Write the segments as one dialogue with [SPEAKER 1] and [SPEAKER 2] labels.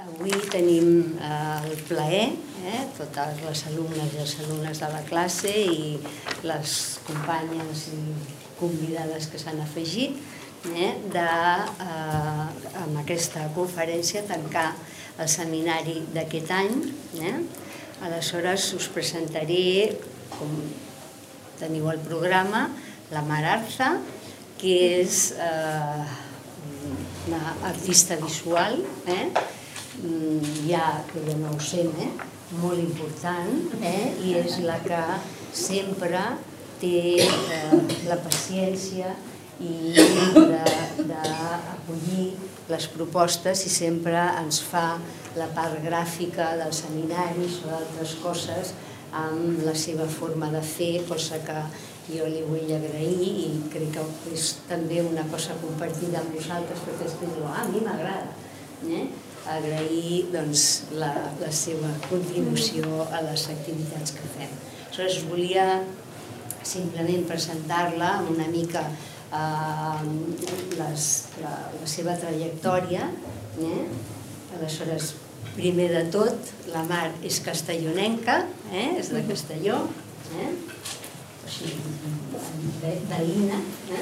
[SPEAKER 1] Avui tenim el plaer, totes les alumnes i els alumnes de la classe i les companyes i convidades que s'han afegit, amb aquesta conferència tancar el seminari d'aquest any. Aleshores us presentaré, com teniu el programa, la Mar Arza, que és una artista visual, ja que jo no ho sé, molt important, i és la que sempre té la paciència i d'acollir les propostes i sempre ens fa la part gràfica dels seminaris o d'altres coses amb la seva forma de fer, cosa que jo li vull agrair i crec que és també una cosa compartida amb vosaltres, perquè és que a mi m'agrada agrair la seva contribució a les activitats que fem. Aleshores, volia simplement presentar-la amb una mica la seva trajectòria. Aleshores, primer de tot, la Mar és castellonenca, és de Castelló, veïna.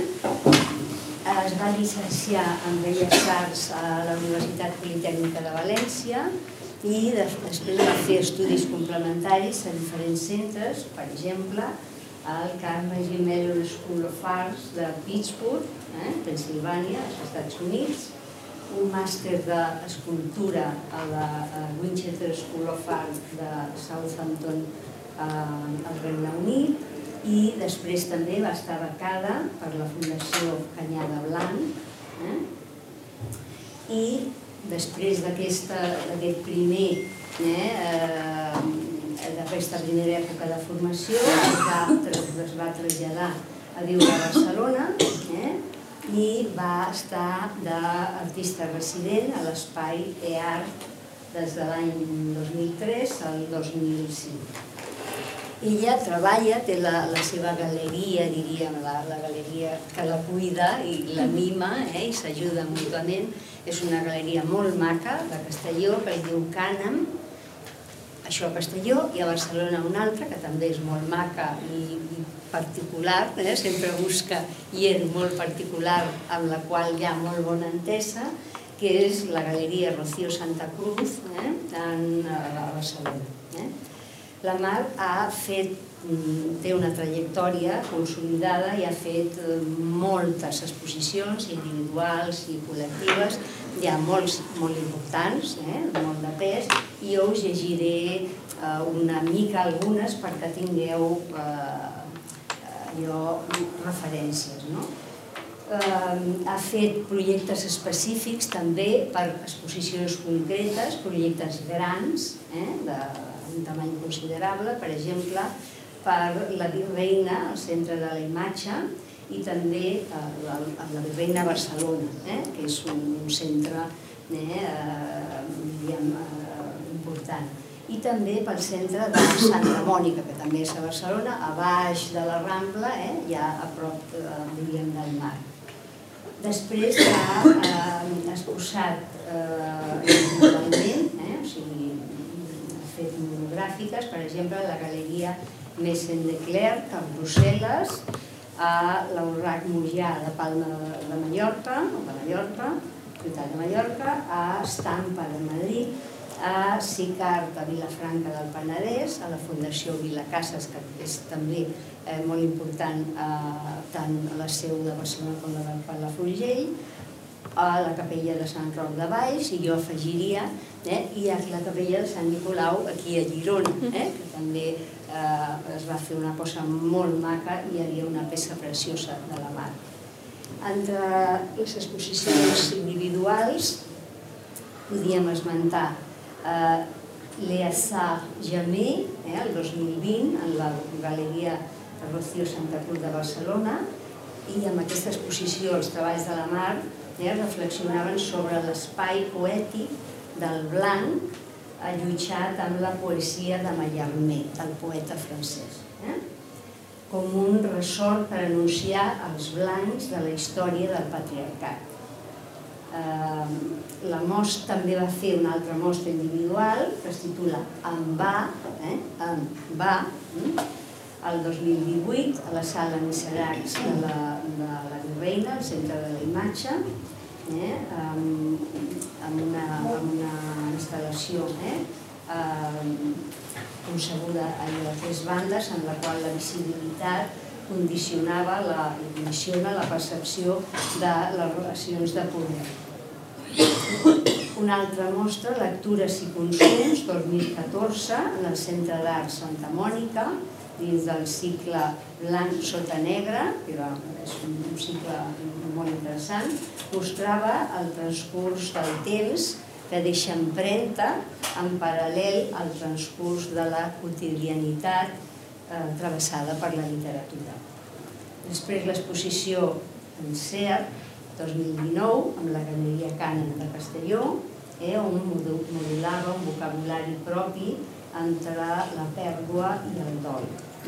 [SPEAKER 1] Es va llicenciar en Belles Arts a la Universitat Politècnica de València i després va fer estudis complementaris a diferents centres, per exemple, al Carnegie Mellon School of Arts de Pittsburgh, Pennsilvània, als Estats Units, un màster d'escultura a la Winchester School of Art de Southampton, al Regne Unit, i després també va estar becada per la Fundació Canyada Blanc. I després d'aquesta primera època de formació es va traslladar a viure a Barcelona i va estar d'artista resident a l'Espai eArt des de l'any 2003 al 2005. Ella treballa, té la seva galeria, diríem, la galeria que la cuida i la mima i s'ajuda mútuament. És una galeria molt maca de Castelló que es diu Cànem, això a Castelló, i a Barcelona una altra que també és molt maca i particular, sempre busca gent molt particular amb la qual hi ha molt bona entesa, que és la galeria Rocío Santa Cruz a Barcelona. La Mar té una trajectòria consolidada i ha fet moltes exposicions individuals i col·lectives, ja molt importants, molt de pes, i jo us llegiré una mica algunes perquè tingueu referències. Ha fet projectes específics també per exposicions concretes, projectes grans, un tamany considerable, per exemple, per la Virreina, al Centre de la Imatge, i també la Virreina Barcelona, que és un centre important. I també pel centre de Santa Mònica, que també és a Barcelona, a baix de la Rambla, ja a prop, diríem, del mar. Després ha exposat individualment, o sigui, fet monogràfiques, per exemple, a la Galeria Messen de Clerc, a Brussel·les, a l'Aurrac Moià de Palma de Mallorca, ciutat de Mallorca, a Estampa de Madrid, a Sicart de Vilafranca del Penedès, a la Fundació Vilacases, que és també molt important tant a la seu de Barcelona com a la de Palafrugell, a la Capella de Sant Roc de Valls, i jo afegiria, i a la Capella de Sant Nicolau aquí a Girona, que també es va fer una cosa molt maca i hi havia una peça preciosa de la Mar. Entre les exposicions individuals podíem esmentar l'EASA Jamé, el 2020, en la Galeria Rocío Santa Cruz de Barcelona, i amb aquesta exposició els treballs de la Mar reflexionaven sobre l'espai poètic del blanc allotjat amb la poesia de Mallarmé, del poeta francès, com un ressort per anunciar els blancs de la història del patriarcat. La mostra també va fer una altra mostra individual que es titula En va, el 2018 a la sala Miseracs de la Virreina, al centre de la imatge, amb una instal·lació concebuda a 3 bandes, en la qual la visibilitat condiciona la percepció de les relacions de poder. Una altra mostra, Lectures i consums, 2014, en el Centre d'Art Santa Mònica, dins del cicle Blanc sota negre, que és un cicle molt interessant, mostrava el transcurs del temps que deixa empremta en paral·lel al transcurs de la quotidianitat travessada per la literatura. Després l'exposició en CEAT 2019 amb la Galeria Cànem de Castelló, on modulava un vocabulari propi entre la pèrdua i el dol.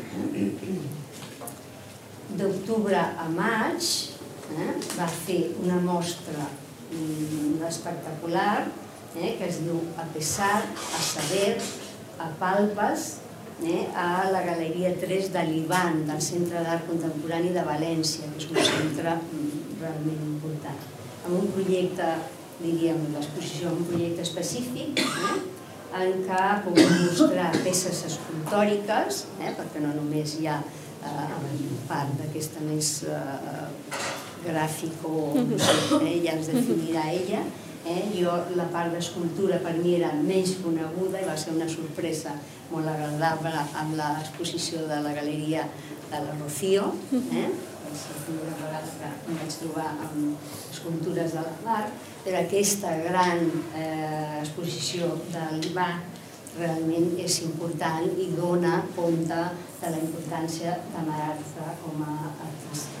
[SPEAKER 1] D'octubre a maig va fer una mostra espectacular que es diu A pesar, a saber, a palpes, a la Galeria 3 de l'Ivan, del Centre d'Art Contemporani de València, que és un centre realment important. Amb un projecte, diríem, l'exposició, un projecte específic, en què puc mostrar peces escultòriques, perquè no només hi ha part d'aquesta més gràfica, ja ens definirà ella. La part d'escultura per mi era menys coneguda i va ser una sorpresa molt agradable amb l'exposició de la Galeria de la Rocío. Va ser la primera vegada que em vaig trobar amb escultures de la mar, però aquesta gran exposició de l'Iva realment és important i dona compte de la importància de Maragsa com a artista.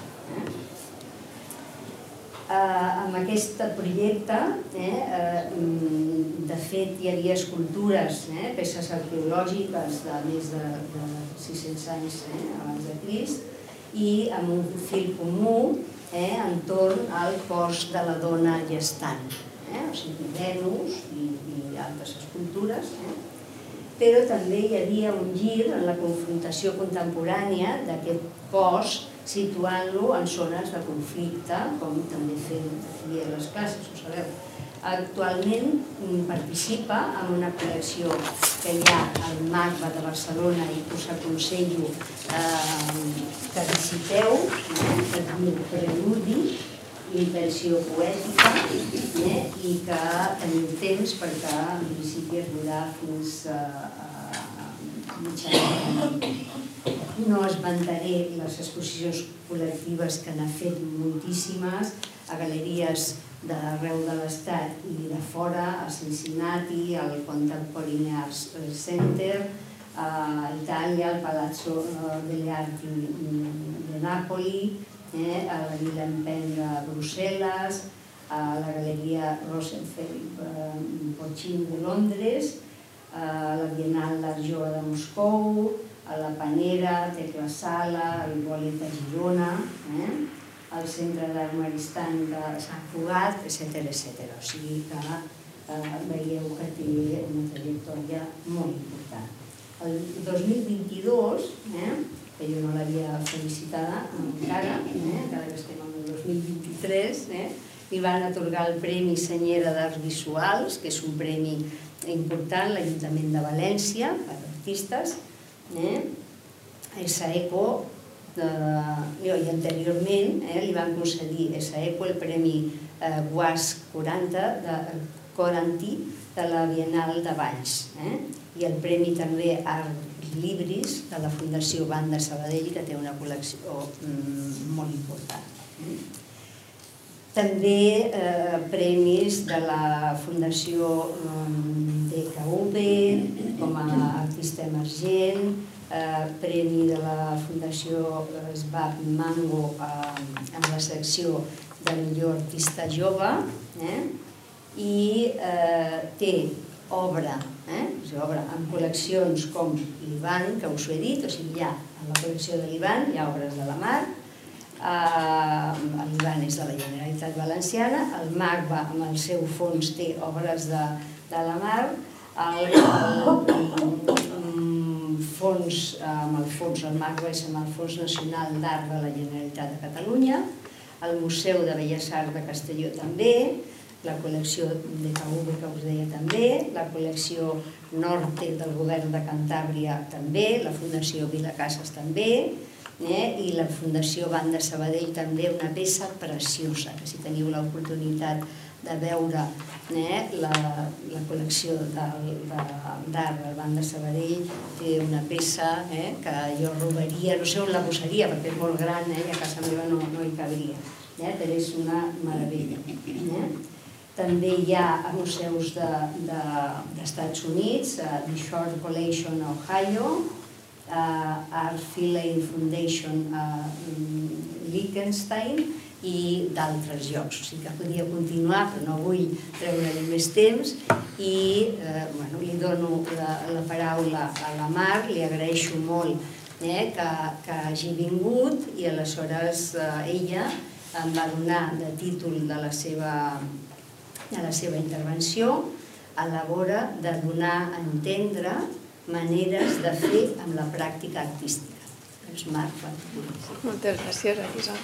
[SPEAKER 1] Amb aquest projecte, de fet, hi havia escultures, peces arqueològiques de més de 600 anys abans de Crist, i amb un fil comú entorn al cos de la dona gestant, o sigui, Venus i altres escultures, però també hi havia un gir en la confrontació contemporània d'aquest cos, situant-lo en zones de conflicte, com també fem aquí a les classes, ho sabeu. Actualment participa en una col·lecció que hi ha al MACBA de Barcelona i us aconsello que visiteu, que es diu Preludi, Intenció poètica, i que teniu temps perquè en principi es veurà fins a mitjans. No esmentaré les exposicions col·lectives que n'ha fet moltíssimes a galeries d'arreu de l'Estat i de fora, a Cincinnati, al Contemporary Art Center, a Itàlia, al Palazzo delle Arti de Napoli, a la Villa Empen de Brussel·les, a la Galeria Rosenfeld Pochin de Londres, a la Bienal d'Art Jove de Moscou, a la Panera, Tecla Sala, al Bolet de Girona, al Centre d'Art Maristan de Sant Cugat, etc. O sigui que veieu que té una trajectòria molt important. El 2022, que jo no l'havia felicitada encara que estem en el 2023, li van atorgar el Premi Senyera d'Arts Visuals, que és un premi important, l'Ajuntament de València, per artistes, SAECO, i anteriorment li van concedir a SAECO el Premi Guas 40 de la Bienal de Valls i el Premi també Art Libris de la Fundació Banda Sabadell, que té una col·lecció molt important. També premis de la Fundació DKV com a artista emergent, premi de la Fundació SBAP Mango amb la secció de millor artista jove, i té obra en col·leccions com l'Ivan, que us ho he dit, o sigui, en la col·lecció de l'Ivan hi ha obres de la Mar, l'Ivan és de la Generalitat Valenciana, el MACBA amb el seu fons té obres de la Mar, el MACBA és amb el Fons Nacional d'Art de la Generalitat de Catalunya, el Museu de Belles Arts de Castelló també, la col·lecció DKV que us deia també, la col·lecció Norte del Govern de Cantàbria també, la Fundació Vilacases també, i la Fundació Banda Sabadell també, una peça preciosa, que si teniu l'oportunitat de veure la col·lecció d'art del Banda Sabadell, té una peça que jo robaria, no sé on la posaria perquè és molt gran i a casa meva no hi cabria, però és una meravella. També hi ha museus d'Estats Units, The Short Collection a Ohio, Art Philae Foundation a Liechtenstein i d'altres llocs. O sigui que podria continuar, però no vull treure-li més temps i li dono la paraula a la Mar, li agraeixo molt que hagi vingut i aleshores ella em va donar de títol de la seva intervenció a l'hora de donar a entendre maneres de fer amb la pràctica artística.
[SPEAKER 2] Moltes gràcies, Elisa.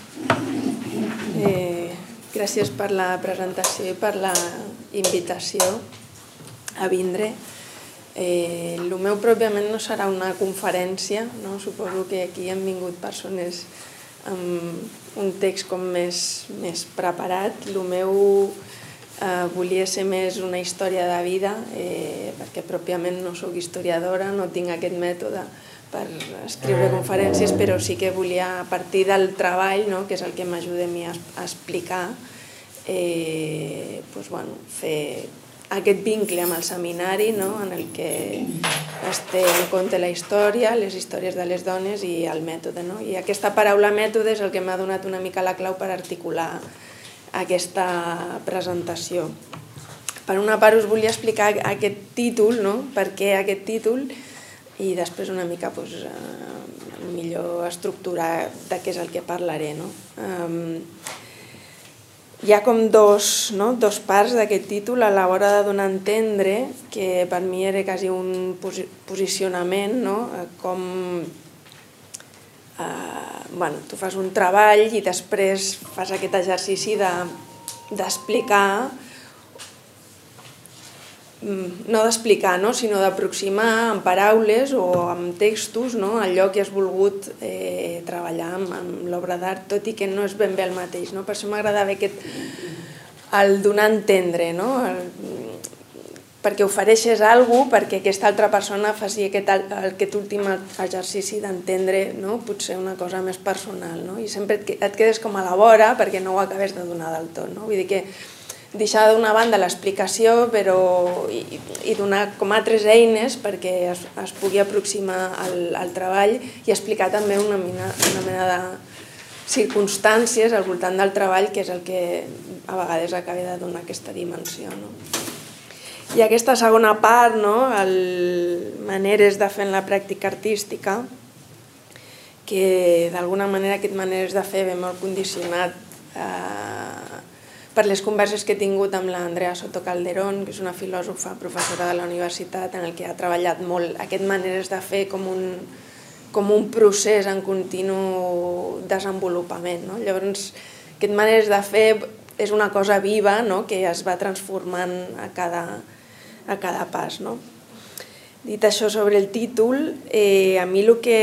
[SPEAKER 2] Gràcies per la presentació i per la invitació a vindre. El meu pròpiament no serà una conferència, suposo que aquí han vingut persones amb un text com més preparat. El meu volia ser més una història de vida, perquè pròpiament no soc historiadora, no tinc aquest mètode per escriure conferències, però sí que volia, a partir del treball, que és el que m'ajuda a mi a explicar, fer aquest vincle amb el seminari, en el que es té en compte la història, les històries de les dones i el mètode. I aquesta paraula mètode és el que m'ha donat una mica la clau per articular aquesta presentació. Per una part us volia explicar aquest títol, per què aquest títol, i després una mica millor estructurar de què és el que parlaré. Hi ha com dos parts d'aquest títol a l'hora de donar a entendre que per mi era quasi un posicionament, com tu fas un treball i després fas aquest exercici d'explicar, no d'explicar, sinó d'aproximar amb paraules o amb textos allò que has volgut treballar amb l'obra d'art, tot i que no és ben bé el mateix. Per això m'agradava el donar a entendre, perquè ofereixes alguna cosa perquè aquesta altra persona faci aquest últim exercici d'entendre potser una cosa més personal, i sempre et quedes com a la vora perquè no ho acabes de donar del tot. Vull dir que deixar d'una banda l'explicació i donar com altres eines perquè es pugui aproximar al treball i explicar també una mena de circumstàncies al voltant del treball, que és el que a vegades acaba de donar aquesta dimensió. I aquesta segona part, maneres de fer en la pràctica artística, que d'alguna manera aquest maneres de fer ve molt condicionat per les converses que he tingut amb l'Andrea Soto Calderón, que és una filòsofa, professora de la universitat, en què ha treballat molt aquest maneres de fer com un procés en continu desenvolupament. Llavors, aquest maneres de fer és una cosa viva que es va transformant a cada pas. Dit això sobre el títol, a mi el que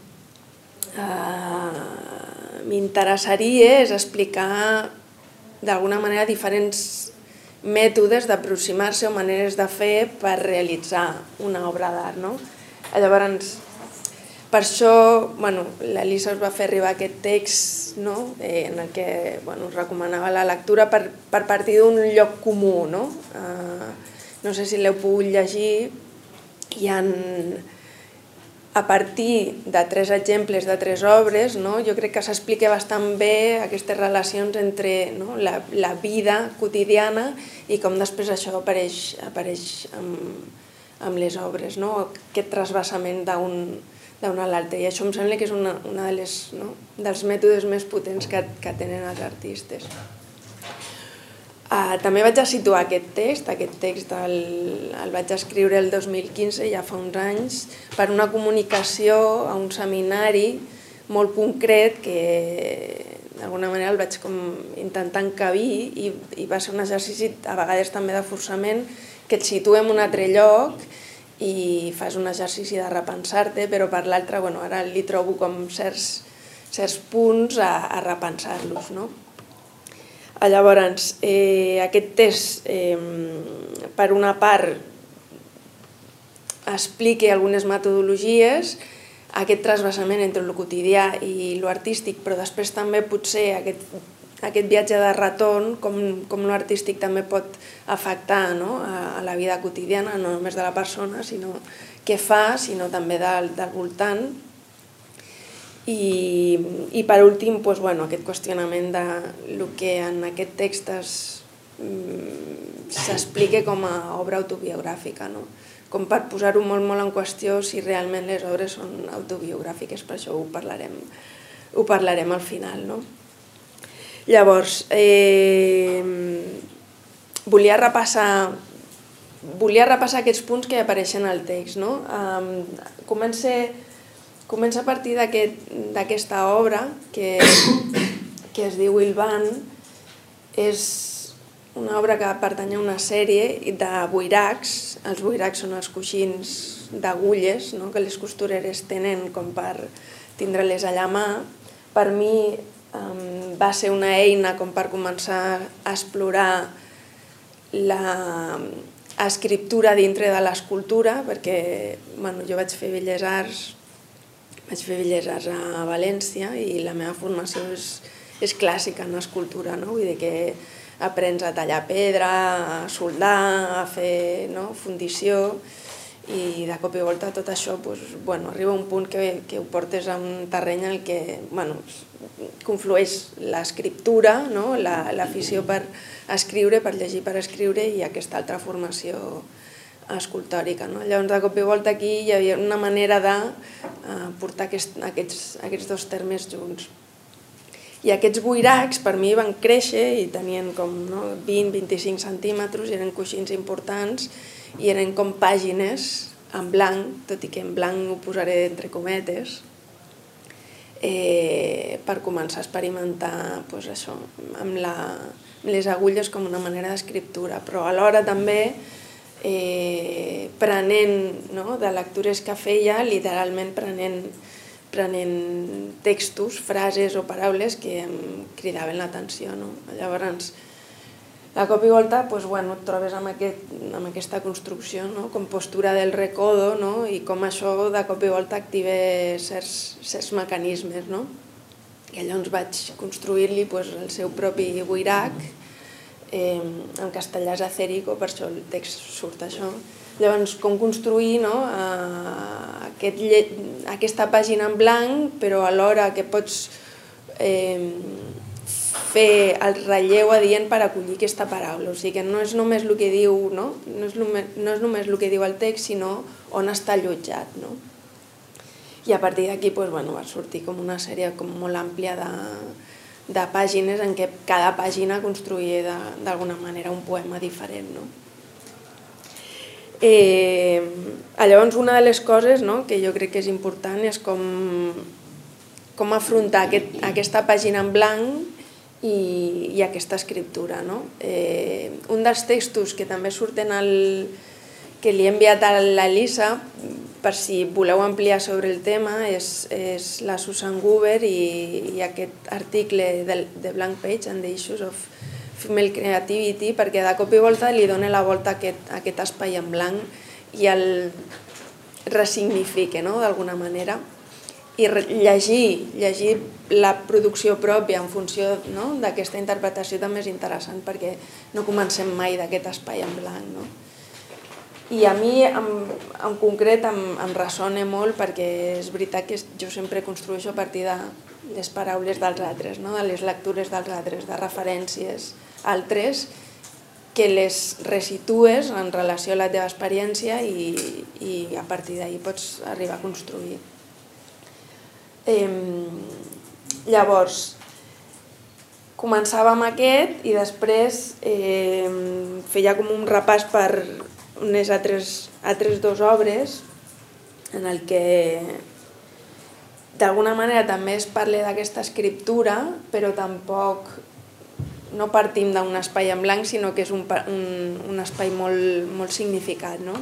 [SPEAKER 2] m'interessaria és explicar d'alguna manera diferents mètodes d'aproximar-se o maneres de fer per realitzar una obra d'art. Llavors, per això l'Elisa us va fer arribar aquest text en el que us recomanava la lectura per partir d'un lloc comú. No sé si l'heu pogut llegir. Hi ha, a partir de 3 exemples de 3 obres, jo crec que s'explica bastant bé aquestes relacions entre la vida quotidiana i com després això apareix amb les obres, aquest trasbassament d'un a l'altre. I això em sembla que és una dels mètodes més potents que tenen els artistes. També vaig a situar aquest text el vaig escriure el 2015, ja fa uns anys, per una comunicació a un seminari molt concret que d'alguna manera el vaig intentar encabir i va ser un exercici a vegades també de forçament que et situa en un altre lloc i fas un exercici de repensar-te, però per l'altre ara li trobo com certs punts a repensar-los. Llavors, aquest text, per una part, explica algunes metodologies, aquest trasbassament entre el quotidià i l'artístic, però després també potser aquest viatge de retorn, com l'artístic també pot afectar a la vida quotidiana, no només de la persona, sinó què fa, sinó també del voltant. I per últim, aquest qüestionament del que en aquest text s'explica com a obra autobiogràfica, com per posar-ho molt en qüestió si realment les obres són autobiogràfiques, per això ho parlarem al final. Llavors, volia repassar aquests punts que apareixen al text. Comença a partir d'aquesta obra que es diu Ilvan. És una obra que pertany a una sèrie de boiracs. Els boiracs són els coixins d'agulles que les costureres tenen com per tindre-les allà a mà. Per mi va ser una eina com per començar a explorar l'escriptura dintre de l'escultura, perquè jo vaig fer Belles Arts a València i la meva formació és clàssica en escultura, vull dir que aprens a tallar pedra, a soldar, a fer fundició, i de cop i volta tot això arriba a un punt que ho portes a un terreny en què conflueix l'escriptura, l'afició per escriure, per llegir per escriure, i aquesta altra formació escultòrica. Llavors, de cop i volta aquí hi havia una manera de portar aquests dos termes junts. I aquests boiracs per mi van créixer i tenien com 20-25 centímetres, eren coixins importants i eren com pàgines en blanc, tot i que en blanc ho posaré entre cometes, per començar a experimentar això amb les agulles com una manera d'escriptura, però alhora també prenent de lectures que feia, literalment prenent textos, frases o paraules que em cridaven l'atenció. Llavors, de cop i volta et trobes amb aquesta construcció, com postura del recodo, i com això de cop i volta activa certs mecanismes. I llavors vaig construir-li el seu propi boirac, en castellà és acérico, per això el text surt això. Llavors, com construir aquesta pàgina en blanc, però alhora que pots fer el relleu adient per acollir aquesta paraula. O sigui que no és només el que diu, no és només el que diu el text, sinó on està allotjat. I a partir d'aquí va sortir com una sèrie molt àmplia de pàgines en què cada pàgina construïa d'alguna manera un poema diferent. Llavors, una de les coses que jo crec que és important és com afrontar aquesta pàgina en blanc i aquesta escriptura. Un dels textos que també surten que li he enviat a l'Elisa, per si voleu ampliar sobre el tema, és la Susan Goober i aquest article de Blank Page and the Issues of Female Creativity, perquè de cop i volta li dona la volta a aquest espai en blanc i el ressignifica d'alguna manera. I llegir la producció pròpia en funció d'aquesta interpretació també és interessant, perquè no comencem mai d'aquest espai en blanc. I a mi en concret em ressona molt, perquè és veritat que jo sempre construeixo a partir de les paraules dels altres, de les lectures dels altres, de referències altres, que les resitues en relació a la teva experiència i a partir d'ahir pots arribar a construir. Llavors, començava amb aquest i després feia com un repàs per unes altres dues obres en el que d'alguna manera també es parla d'aquesta escriptura, però tampoc no partim d'un espai en blanc, sinó que és un espai molt significat, no?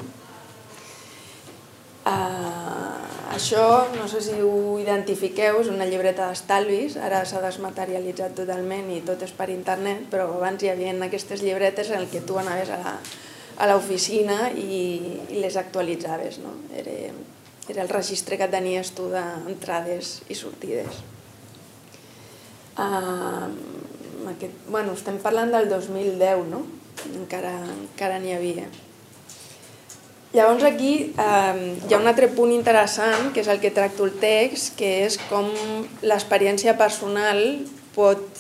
[SPEAKER 2] Això, no sé si ho identifiqueu, és una llibreta d'estalvis, ara s'ha desmaterialitzat totalment i tot és per internet, però abans hi havia aquestes llibretes en què tu anaves a l'oficina i les actualitzaves, no? Era el registre que tenies tu d'entrades i sortides. Estem parlant del 2010, no? Encara n'hi havia. Llavors aquí hi ha un altre punt interessant, que és el que tracto el text, que és com l'experiència personal pot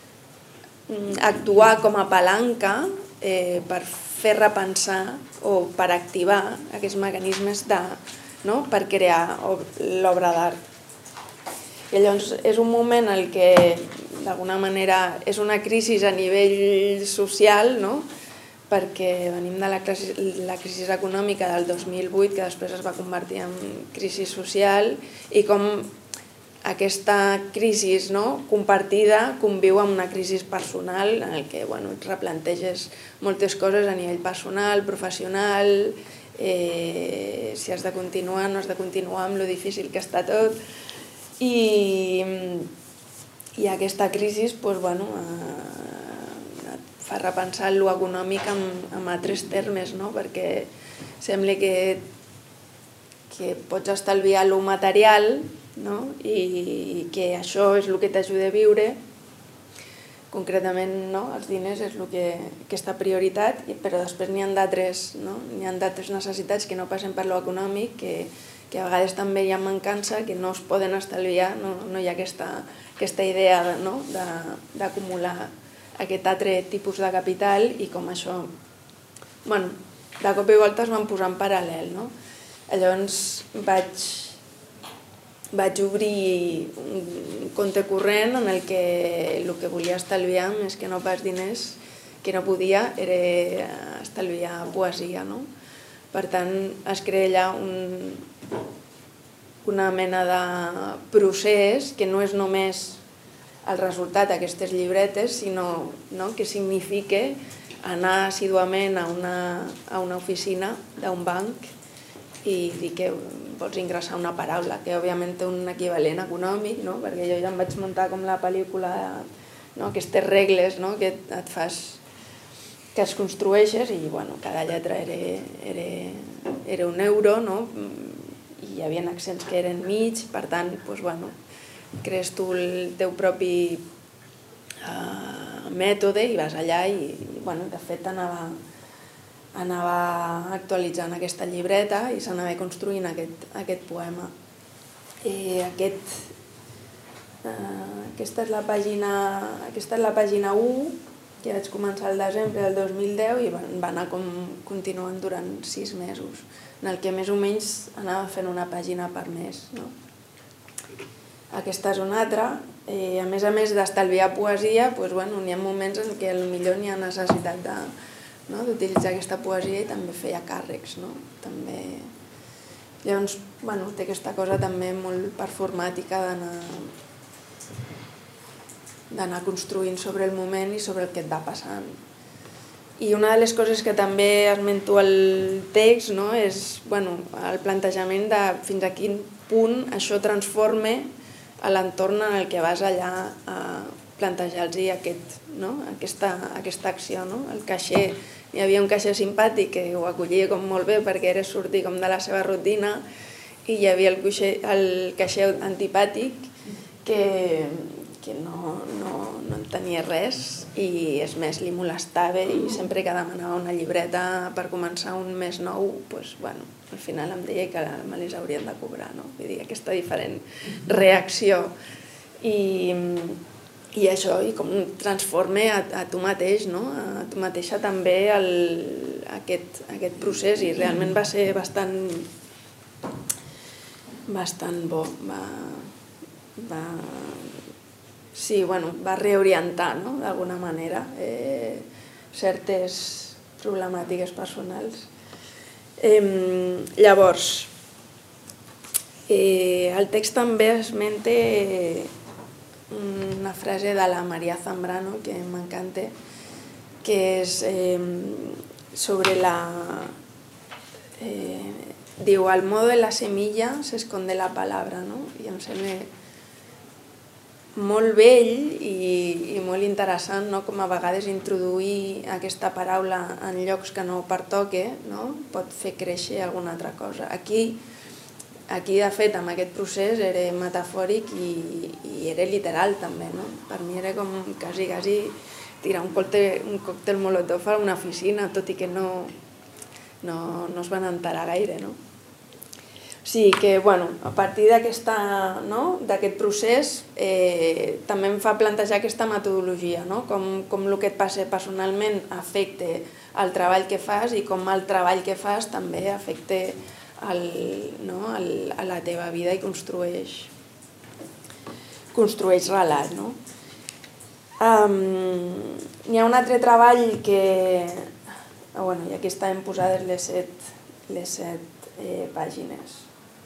[SPEAKER 2] actuar com a palanca per fer repensar o per activar aquests mecanismes per crear l'obra d'art. I llavors és un moment en què d'alguna manera és una crisi a nivell social, no? Perquè venim de la crisi econòmica del 2008, que després es va convertir en crisi social, i com aquesta crisi compartida conviu amb una crisi personal en què et replanteges moltes coses a nivell personal, professional, si has de continuar, no has de continuar, amb lo difícil que està tot. I aquesta crisi fa repensar lo econòmic en altres termes, perquè sembla que pots estalviar lo material i que això és el que t'ajuda a viure. Concretament, els diners és el que està prioritat, però després n'hi ha d'altres necessitats que no passen per lo econòmic, que a vegades també hi ha mancança, que no es poden estalviar, no hi ha aquesta idea d'acumular aquest altre tipus de capital, i com això, de cop i volta es van posar en paral·lel. Llavors vaig obrir un compte corrent en el que volia estalviar, més que no pas diners, que no podia, era estalviar poesia. Per tant, es crea allà una mena de procés que no és només el resultat d'aquestes llibretes, sinó que significa anar assíduament a una oficina d'un banc i dir que vols ingressar una paraula, que òbviament té un equivalent econòmic, perquè jo ja em vaig muntar com la pel·lícula, aquestes regles que et fas, que es construeixes, i cada lletra era €1, i hi havia accents que eren mig, per tant, crees tu el teu propi mètode i vas allà i, de fet, anava actualitzant aquesta llibreta i s'anava construint aquest poema. Aquesta és la pàgina 1, que vaig començar al desembre del 2010 i va anar continuant durant 6 mesos, en el que més o menys anava fent una pàgina per mes. Aquesta és una altra. A més d'estalviar poesia, n'hi ha moments en què potser n'hi ha necessitat d'utilitzar aquesta poesia, i també feia càrrecs. Llavors, té aquesta cosa també molt performàtica d'anar construint sobre el moment i sobre el que et va passant. I una de les coses que també esmento al text és el plantejament de fins a quin punt això transforma a l'entorn en el que vas allà a plantejar-los aquesta acció. El caixer, hi havia un caixer simpàtic que ho acollia com molt bé perquè era sortir com de la seva rutina, i hi havia el caixer antipàtic que no entenia res, i és més, li molestava, i sempre que demanava una llibreta per començar un mes nou, al final em deia que me les haurien de cobrar. Vull dir, aquesta diferent reacció. I això, i com transforma a tu mateix, a tu mateixa també aquest procés, i realment va ser bastant bo. va reorientar, d'alguna manera, certes problemàtiques personals. Llavors, el text també esmenta una frase de la María Zambrano que m'encanta, que és sobre diu, al modo de la semilla se esconde la palabra, no? I em sembla molt bell i molt interessant com a vegades introduir aquesta paraula en llocs que no pertoca pot fer créixer alguna altra cosa. Aquí, de fet, amb aquest procés era metafòric i era literal també. Per mi era com quasi tirar un còctel molotov a una oficina, tot i que no es van enterar gaire. O sigui que, a partir d'aquest procés també em fa plantejar aquesta metodologia, com el que et passa personalment afecta el treball que fas i com el treball que fas també afecta a la teva vida i construeix relat. Hi ha un altre treball que... I aquí estaven posades les 7 pàgines.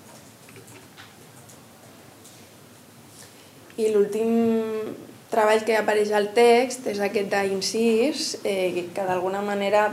[SPEAKER 2] I l'últim treball que apareix al text és aquest d'incís, que d'alguna manera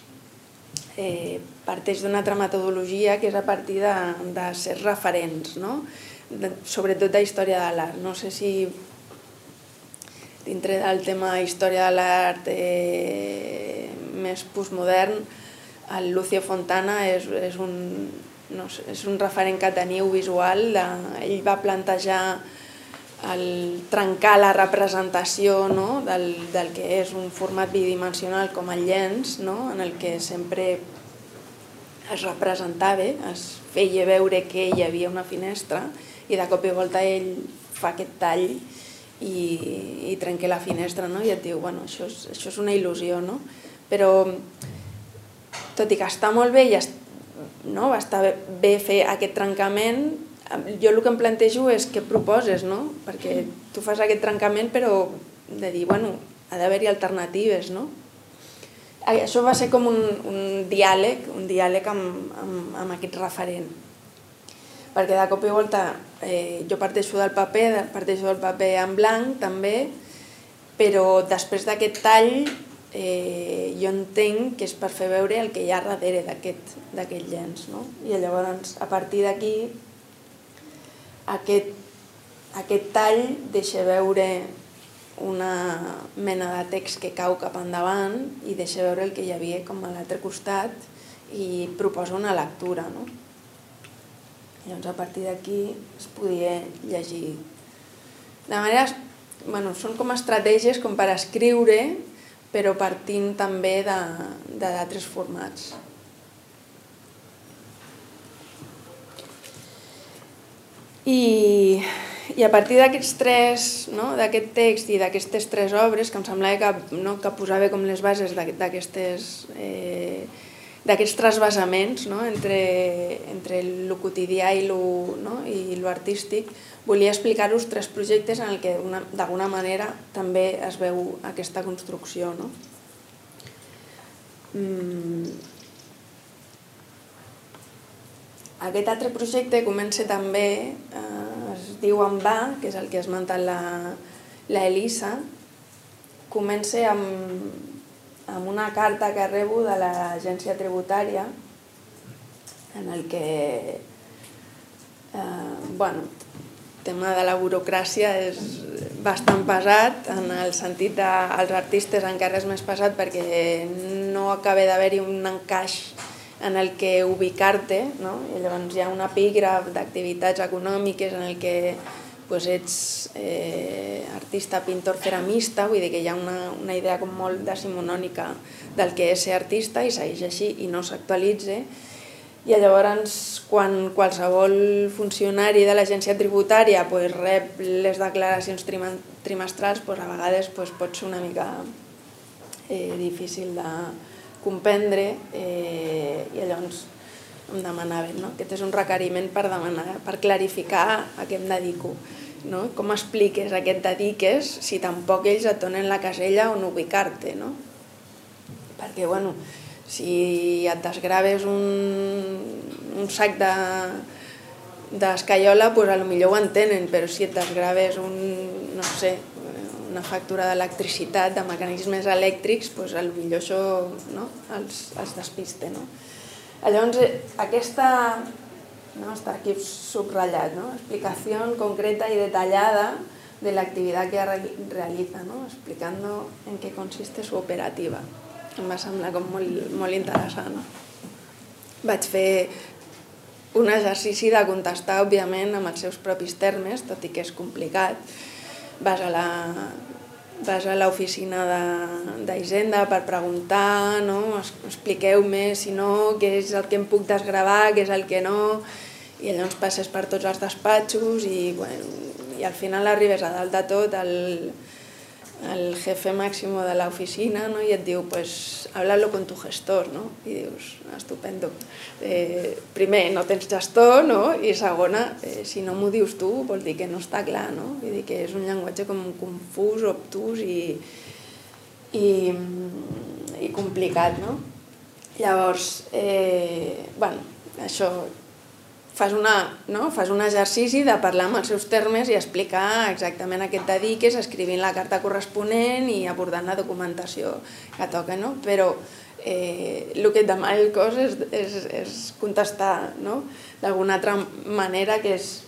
[SPEAKER 2] parteix d'una altra metodologia que és a partir de ser referents, sobretot de història de l'art. No sé si dintre del tema història de l'art més postmodern, el Lucio Fontana és un referent que teniu visual. Ell va plantejar el trencar la representació del que és un format bidimensional com el llenç, en el que sempre es representava, es feia veure que hi havia una finestra i de cop i volta ell fa aquest tall i trenca la finestra i et diu, això és una il·lusió, però tot i que està molt bé i està bé fer aquest trencament, jo el que em plantejo és què proposes, perquè tu fas aquest trencament però de dir, ha d'haver-hi alternatives. Això va ser com un diàleg amb aquest referent, perquè de cop i volta jo parteixo del paper en blanc també, però després d'aquest tall jo entenc que és per fer veure el que hi ha darrere d'aquest llenç. I llavors, a partir d'aquí, aquest tall deixa veure una mena de text que cau cap endavant i deixa veure el que hi havia com a l'altre costat i proposa una lectura. Llavors, a partir d'aquí es podia llegir. De manera, són com estratègies com per escriure, però partint també d'altres formats. I a partir d'aquest text i d'aquestes 3 obres, que em semblava que posava com les bases d'aquests trasbasaments entre el quotidià i lo artístic, volia explicar-vos 3 projectes en què d'alguna manera també es veu aquesta construcció. Aquest altre projecte comença també, es diu En va, que és el que ha esmentat l'Elisa, comença amb una carta que rebo de l'agència tributària en el que el tema de la burocràcia és bastant pesat, en el sentit dels artistes encara és més pesat perquè no acaba d'haver-hi un encaix en el que ubicar-te, i llavors hi ha un epígraf d'activitats econòmiques en el que ets artista, pintor, ceramista, vull dir que hi ha una idea com molt decimonònica del que és ser artista i segueix així i no s'actualitza. I llavors, quan qualsevol funcionari de l'agència tributària rep les declaracions trimestrals, a vegades pot ser una mica difícil de comprendre i llavors em demanaven, aquest és un requeriment per clarificar a què em dedico. Com expliques a què et dediques si tampoc ells et donen la casella on ubicar-te, no? Perquè, bueno, si et desgraves un sac d'escaiola, doncs potser ho entenen, però si et desgraves no sé, una factura d'electricitat, de mecanismes elèctrics, doncs potser això els despiste, no? Llavors, aquesta, està aquí subratllat, explicación concreta y detallada de la actividad que realiza, explicando en qué consiste su operativa. Em va semblar com molt interessant. Vaig fer un exercici de contestar, òbviament, amb els seus propis termes, tot i que és complicat. Vas a l'oficina d'Hisenda per preguntar, expliqueu-me, si no, què és el que em puc desgravar, què és el que no, i llavors passes per tots els despatxos i al final arribes a dalt de tot el jefe máximo de la oficina i et diu, pues, háblalo con tu gestor, i dius, estupendo. Primer, no tens gestor, i segona, si no m'ho dius tu, vol dir que no està clar, vull dir que és un llenguatge com confús, obtús i complicat, no? Llavors, això, fas un exercici de parlar amb els seus termes i explicar exactament a què et dediques, escrivint la carta corresponent i abordant la documentació que toca, però el que et demana el cos és contestar d'alguna altra manera que és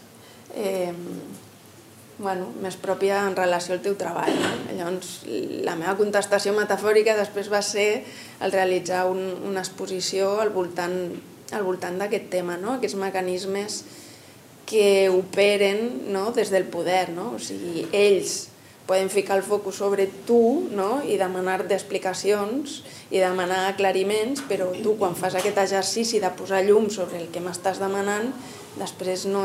[SPEAKER 2] més pròpia en relació al teu treball. Llavors, la meva contestació metafòrica després va ser el realitzar una exposició al voltant d'aquest tema, aquests mecanismes que operen des del poder. O sigui, ells poden ficar el focus sobre tu i demanar-te explicacions i demanar aclariments, però tu, quan fas aquest exercici de posar llum sobre el que m'estàs demanant, després no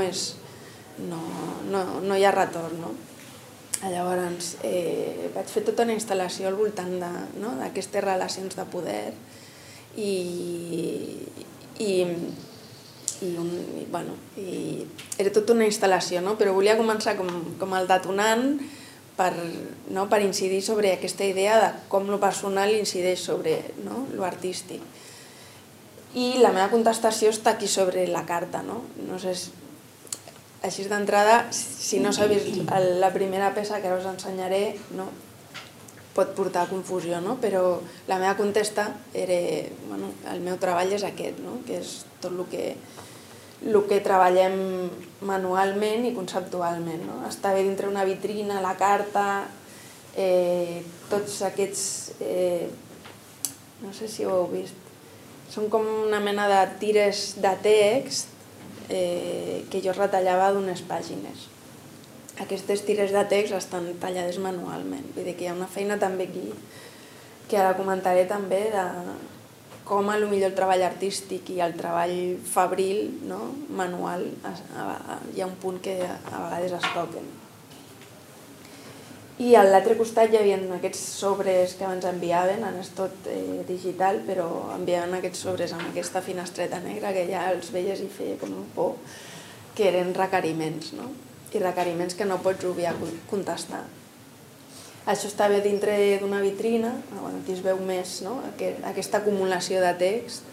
[SPEAKER 2] hi ha retorn. Llavors, vaig fer tota una instal·lació al voltant d'aquestes relacions de poder i era tota una instal·lació, però volia començar com el detonant per incidir sobre aquesta idea de com lo personal incideix sobre lo artístic. I la meva contestació està aquí sobre la carta. No sé, així d'entrada, si no s'ha vist la primera peça que ara us ensenyaré, pot portar a confusió, però la meva contesta era, el meu treball és aquest, que és tot el que treballem manualment i conceptualment. Està bé dintre una vitrina, la carta, tots aquests, no sé si ho heu vist, són com una mena de tires de text que jo retallava d'unes pàgines. Aquestes tires de text estan tallades manualment, vull dir que hi ha una feina també aquí, que ara comentaré també, de com potser el treball artístic i el treball fabril, manual, hi ha un punt que a vegades es toquen. I a l'altre costat hi havia aquests sobres que ens enviaven, ara és tot digital, però enviaven aquests sobres amb aquesta finestreta negra que ja els veies i feia com un por, que eren requeriments, i requeriments que no pots obviar contestar. Això estava dintre d'una vitrina, aquí es veu més aquesta acumulació de text,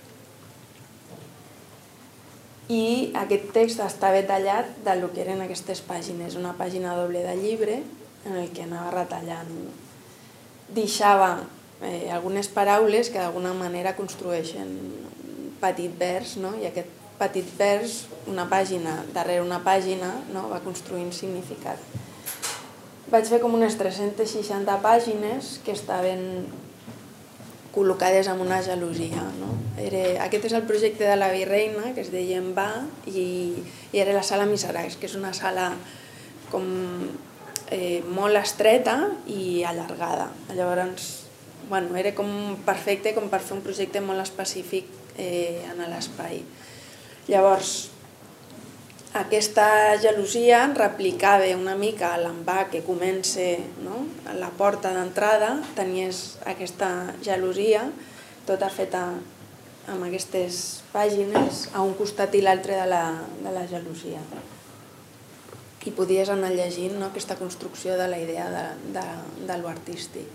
[SPEAKER 2] i aquest text estava tallat del que eren aquestes pàgines, una pàgina doble de llibre en el que anava retallant. Deixava algunes paraules que d'alguna manera construeixen un petit vers, i aquest petit vers, una pàgina darrere una pàgina, va construint significat. Vaig fer com unes 360 pàgines que estaven col·locades en una gelosia. Aquest és el projecte de la Virreina, que es deia En Va, i era la sala Miseracs, que és una sala com molt estreta i allargada. Llavors, era com perfecte com per fer un projecte molt específic en l'espai. Llavors, aquesta gelosia replicava una mica l'envà que comença a la porta d'entrada, tenies aquesta gelosia, tota feta amb aquestes pàgines a un costat i l'altre de la gelosia. i podies anar llegint aquesta construcció de la idea de lo artístic.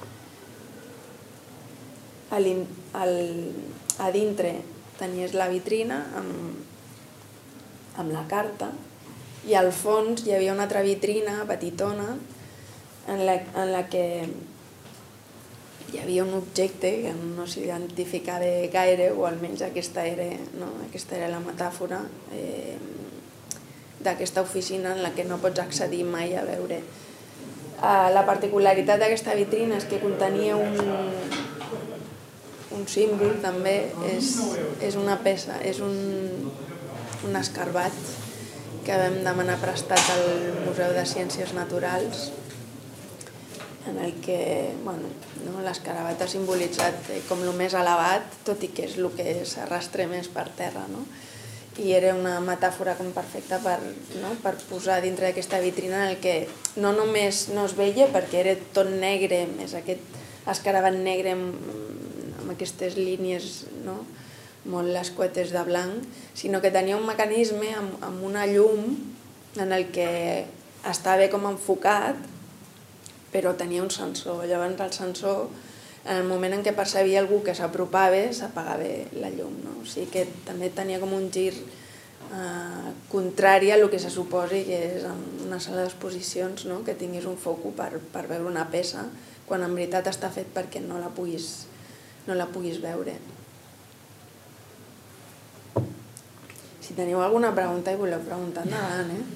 [SPEAKER 2] A dintre tenies la vitrina amb la carta i al fons hi havia una altra vitrina petitona en la que hi havia un objecte que no s'identificava gaire, o almenys aquesta era la metàfora d'aquesta oficina en la que no pots accedir mai a veure. La particularitat d'aquesta vitrina és que contenia un símbol també, és una peça, és un escarbat que vam demanar prestat al Museu de Ciències Naturals, en el que l'escarabat ha simbolitzat com el més elevat, tot i que és el que s'arrastra més per terra. I era una metàfora com perfecta per posar dintre d'aquesta vitrina en el que no només no es veia perquè era tot negre, més aquest escarabat negre amb aquestes línies molt escuetes de blanc, sinó que tenia un mecanisme amb una llum en el que estava com enfocat, però tenia un sensor. Llavors el sensor, en el moment en què percebia algú que s'apropava, s'apagava la llum. O sigui que també tenia com un gir contrari a el que se suposa que és en una sala d'exposicions, que tinguis un foco per veure una peça, quan en veritat està fet perquè no la puguis veure. Si teniu alguna pregunta i voleu preguntar, endavant,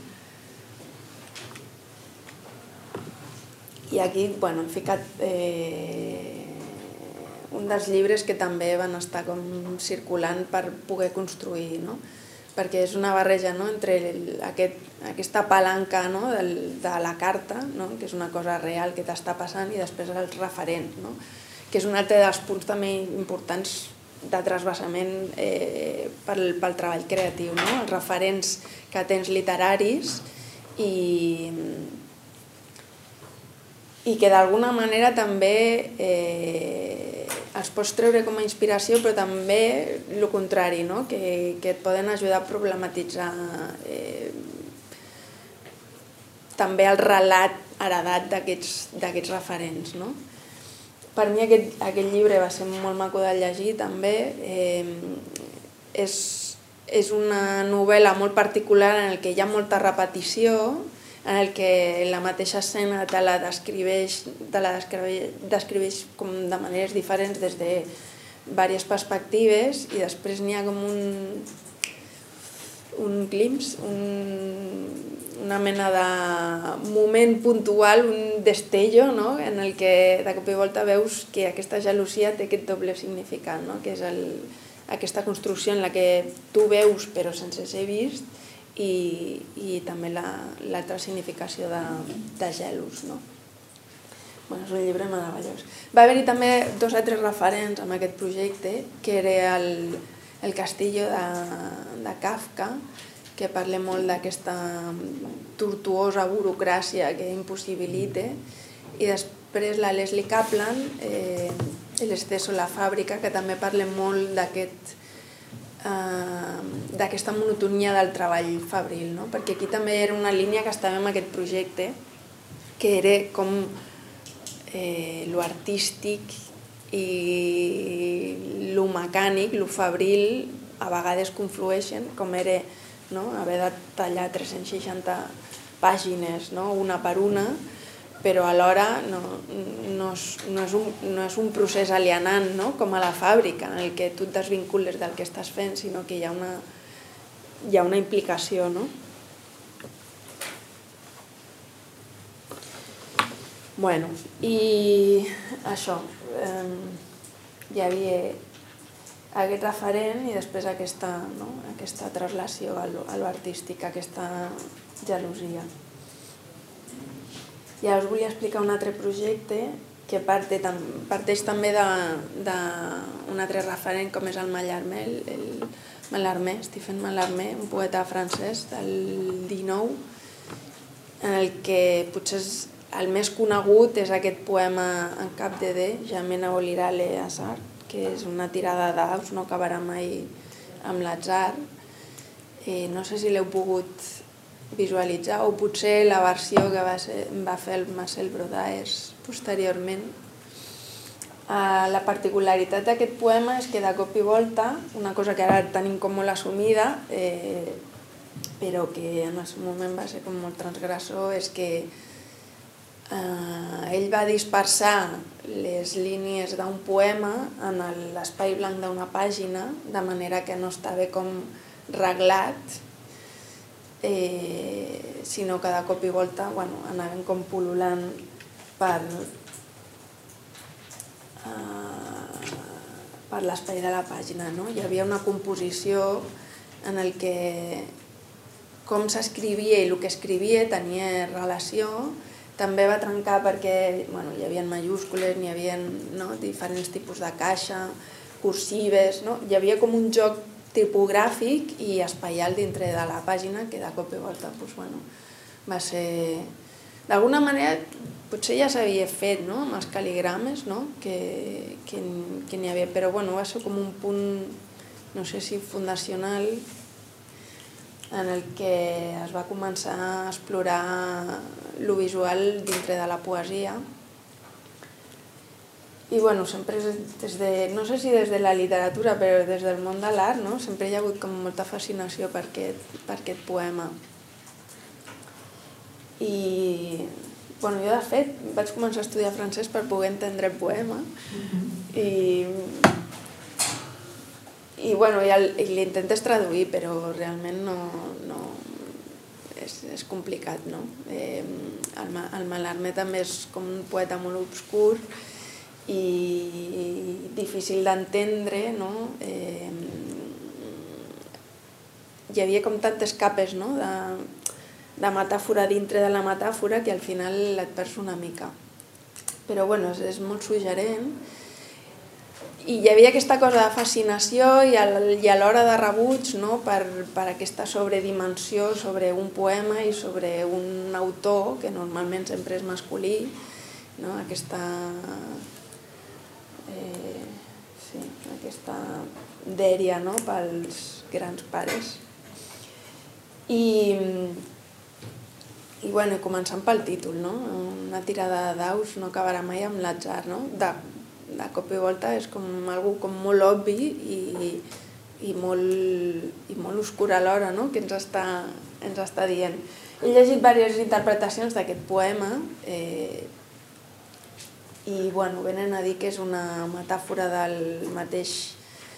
[SPEAKER 2] I aquí hem ficat un dels llibres que també van estar com circulant per poder construir, perquè és una barreja entre aquesta palanca de la carta, que és una cosa real que t'està passant, i després els referents, que és un altre dels punts també importants de trasbassament pel treball creatiu, els referents que tens literaris i que d'alguna manera també els pots treure com a inspiració, però també el contrari, que et poden ajudar a problematitzar també el relat heredat d'aquests referents. Per mi aquest llibre va ser molt maco de llegir també. És una novel·la molt particular en la que hi ha molta repetició, en el que la mateixa escena te la descriveix com de maneres diferents des de diverses perspectives, i després n'hi ha com un glimpse, una mena de moment puntual, un destello, en el que de cop i volta veus que aquesta gelosia té aquest doble significat, que és aquesta construcció en la que tu veus però sense ser vist, i també l'altra significació de gelos. És un llibre meravellós. Va haver-hi també 2 o 3 referents amb aquest projecte, que era el Castillo de Kafka, que parla molt d'aquesta tortuosa burocràcia que impossibilita, i després la Leslie Kaplan, El exceso en la fàbrica, que també parla molt d'aquesta monotonia del treball fabril, perquè aquí també era una línia que estava en aquest projecte, que era com lo artístic i lo mecànic, lo fabril, a vegades conflueixen, com era haver de tallar 360 pàgines una per una, però alhora no és un procés alienant com a la fàbrica, en el que tu et desvincules del que estàs fent, sinó que hi ha una implicació. I això, hi havia aquest referent i després aquesta translació a l'artístic, aquesta gelosia. Ja us volia explicar un altre projecte que parteix també d'un altre referent, com és el Mallarmé, Stephen Mallarmé, un poeta francès del XIX, en el que potser el més conegut és aquest poema en cap de D, Jamais n'abolirà le hasard, que és una tirada d'aus, no acabarà mai amb l'atzar. No sé si l'heu pogut visualitzar, o potser la versió que va fer el Marcel Brodaes posteriorment. La particularitat d'aquest poema és que de cop i volta, una cosa que ara tenim com molt assumida, però que en el seu moment va ser com molt transgressor, és que ell va dispersar les línies d'un poema en l'espai blanc d'una pàgina, de manera que no estava com reglat, sinó que de cop i volta anaven com pul·lulant per l'espai de la pàgina. Hi havia una composició en el que com s'escrivia i el que escrivia tenia relació. També va trencar perquè hi havia majúscules, hi havia diferents tipus de caixa, cursives, hi havia com un joc tipogràfic i espaial dintre de la pàgina que de cop i volta va ser... D'alguna manera potser ja s'havia fet amb els cal·ligrames que n'hi havia, però va ser com un punt, no sé si fundacional, en el que es va començar a explorar lo visual dintre de la poesia. I sempre no sé si des de la literatura, però des del món de l'art sempre hi ha hagut com molta fascinació per aquest poema. I jo de fet vaig començar a estudiar francès per poder entendre el poema i l'intentes traduir, però realment no és complicat. El Mallarmé també és com un poeta molt obscur i difícil d'entendre. Hi havia com tantes capes de metàfora dintre de la metàfora que al final et perds una mica. Però és molt suggerent. I hi havia aquesta cosa de fascinació i alhora de rebuig per aquesta sobredimensió sobre un poema i sobre un autor, que normalment sempre és masculí, aquesta dèria pels grans pares. I començant pel títol, una tirada de daus no acabarà mai amb l'atzar. De cop i volta és com algo molt obvi i molt oscur alhora, que ens està dient. He llegit diverses interpretacions d'aquest poema i venen a dir que és una metàfora del mateix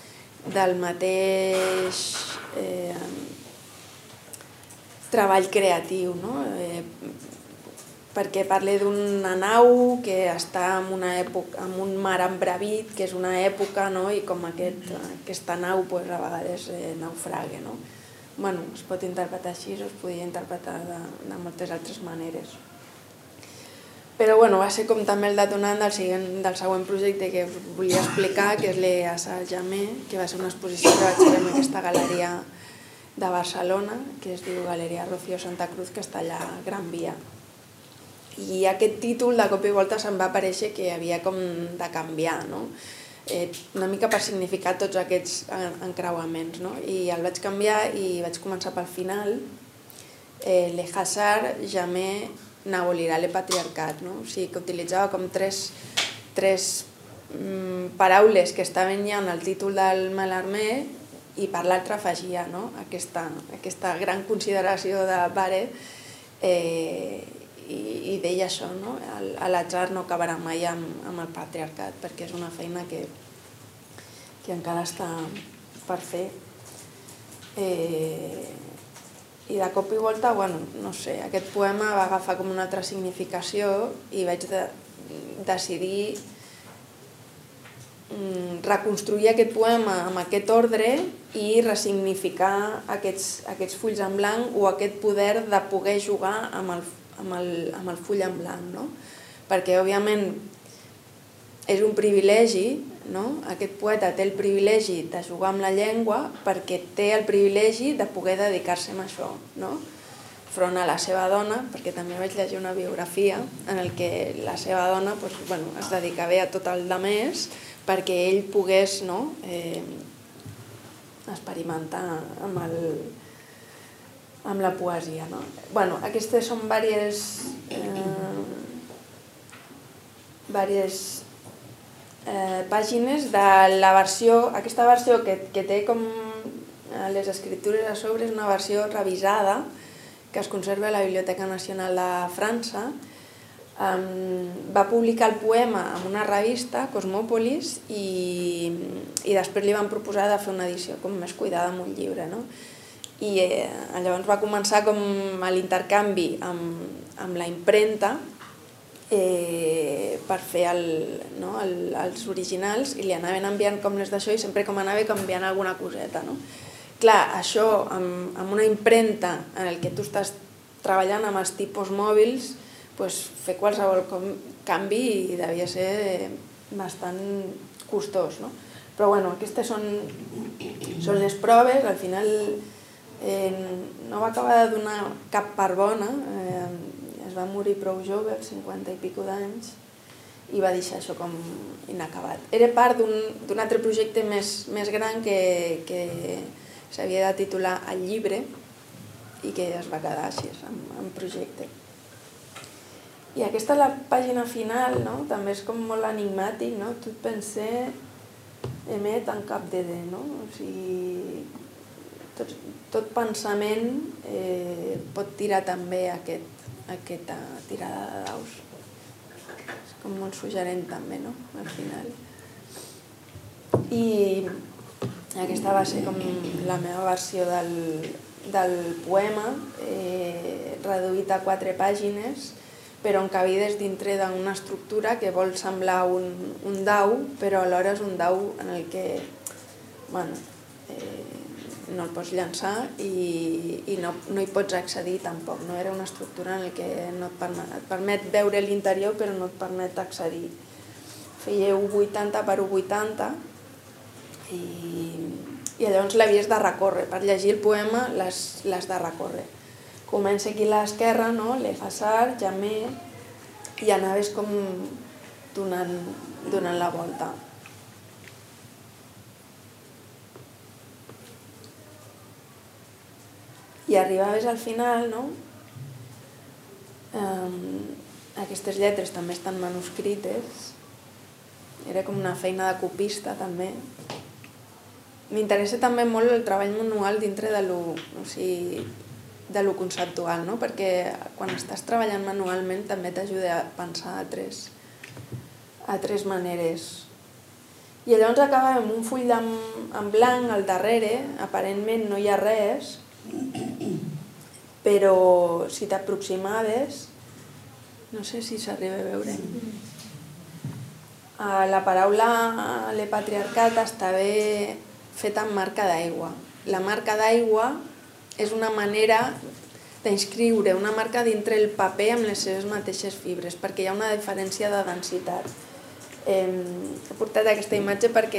[SPEAKER 2] treball creatiu, perquè parla d'una nau que està en un mar embravit, que és una època, i com aquesta nau a vegades naufraga. Es pot interpretar així, es podria interpretar de moltes altres maneres. Però va ser com també el detonant del següent projecte que us volia explicar, que és l'Assa Jamé, que va ser una exposició que vaig fer en aquesta galeria de Barcelona, que es diu Galeria Rocío Santa Cruz, que està allà a Gran Via. I aquest títol de cop i volta se'm va aparèixer que havia com de canviar, una mica per significar tots aquests encreuaments. I el vaig canviar i vaig començar pel final, Le Hasard Jamais n'abolirà le patriarcat. O sigui que utilitzava com tres paraules que estaven ja en el títol del Mallarmé i per l'altre afegia aquesta gran consideració de pare i deia això, l'atzar no acabarà mai amb el patriarcat, perquè és una feina que encara està per fer. I de cop i volta, no sé, aquest poema va agafar com una altra significació i vaig decidir reconstruir aquest poema amb aquest ordre i ressignificar aquests fulls en blanc o aquest poder de poder jugar amb el full en blanc. Perquè, òbviament, és un privilegi, aquest poeta té el privilegi de jugar amb la llengua perquè té el privilegi de poder dedicar-se a això, front a la seva dona, perquè també vaig llegir una biografia en què la seva dona es dedicava a tot el demés perquè ell pogués experimentar amb la poesia. No? Bueno, aquestes són diverses pàgines de la versió, aquesta versió que té com les escritures a sobre és una versió revisada que es conserva a la Biblioteca Nacional de França. Va publicar el poema en una revista, Cosmòpolis, i després li van proposar de fer una edició com més cuidada amb un llibre. No? I llavors va començar com l'intercanvi amb la impremta per fer els originals, i li anaven enviant com les d'això i sempre com anava canviant alguna coseta. No? Clar, això amb una impremta en el que tu estàs treballant amb els tipus mòbils, fer qualsevol canvi devia ser bastant costós. No? Però bueno, aquestes són les proves. Al final no va acabar de donar cap part bona, es va morir prou jove, als 50 i pico d'anys, i va deixar això com inacabat. Era part d'un altre projecte més gran que s'havia de titular El llibre i que es va quedar així, en projecte. I aquesta és la pàgina final, no? També és com molt enigmàtic, no? Tot penser emet en cap de dé, no? O sigui, tot pensament pot tirar també aquesta tirada de daus. És com molt suggerent també, no? Al final. I aquesta va ser com la meva versió del poema, reduït a 4 pàgines, però encabides dintre d'una estructura que vol semblar un dau, però alhora és un dau en el que no el pots llançar i no hi pots accedir tampoc. No era una estructura en la que et permet veure l'interior però no et permet accedir. Feia 1,80 per 1,80 i llavors l'havies de recórrer. Per llegir el poema l'has de recórrer. Comença aquí a l'esquerra, le fasar, jamer, i anaves com donant la volta. I arribaves al final, no? Aquestes lletres també estan manuscrites. Era com una feina de copista, també. M'interessa també molt el treball manual dintre de lo conceptual, no? Perquè quan estàs treballant manualment també t'ajuda a pensar a tres maneres. I llavors acabava amb un full en blanc al darrere, aparentment no hi ha res, però si t'aproximaves, no sé si s'arriba a veure, la paraula le patriarcat estava feta amb marca d'aigua. La marca d'aigua és una manera d'inscriure una marca dintre el paper amb les seves mateixes fibres, perquè hi ha una diferència de densitat. He portat aquesta imatge per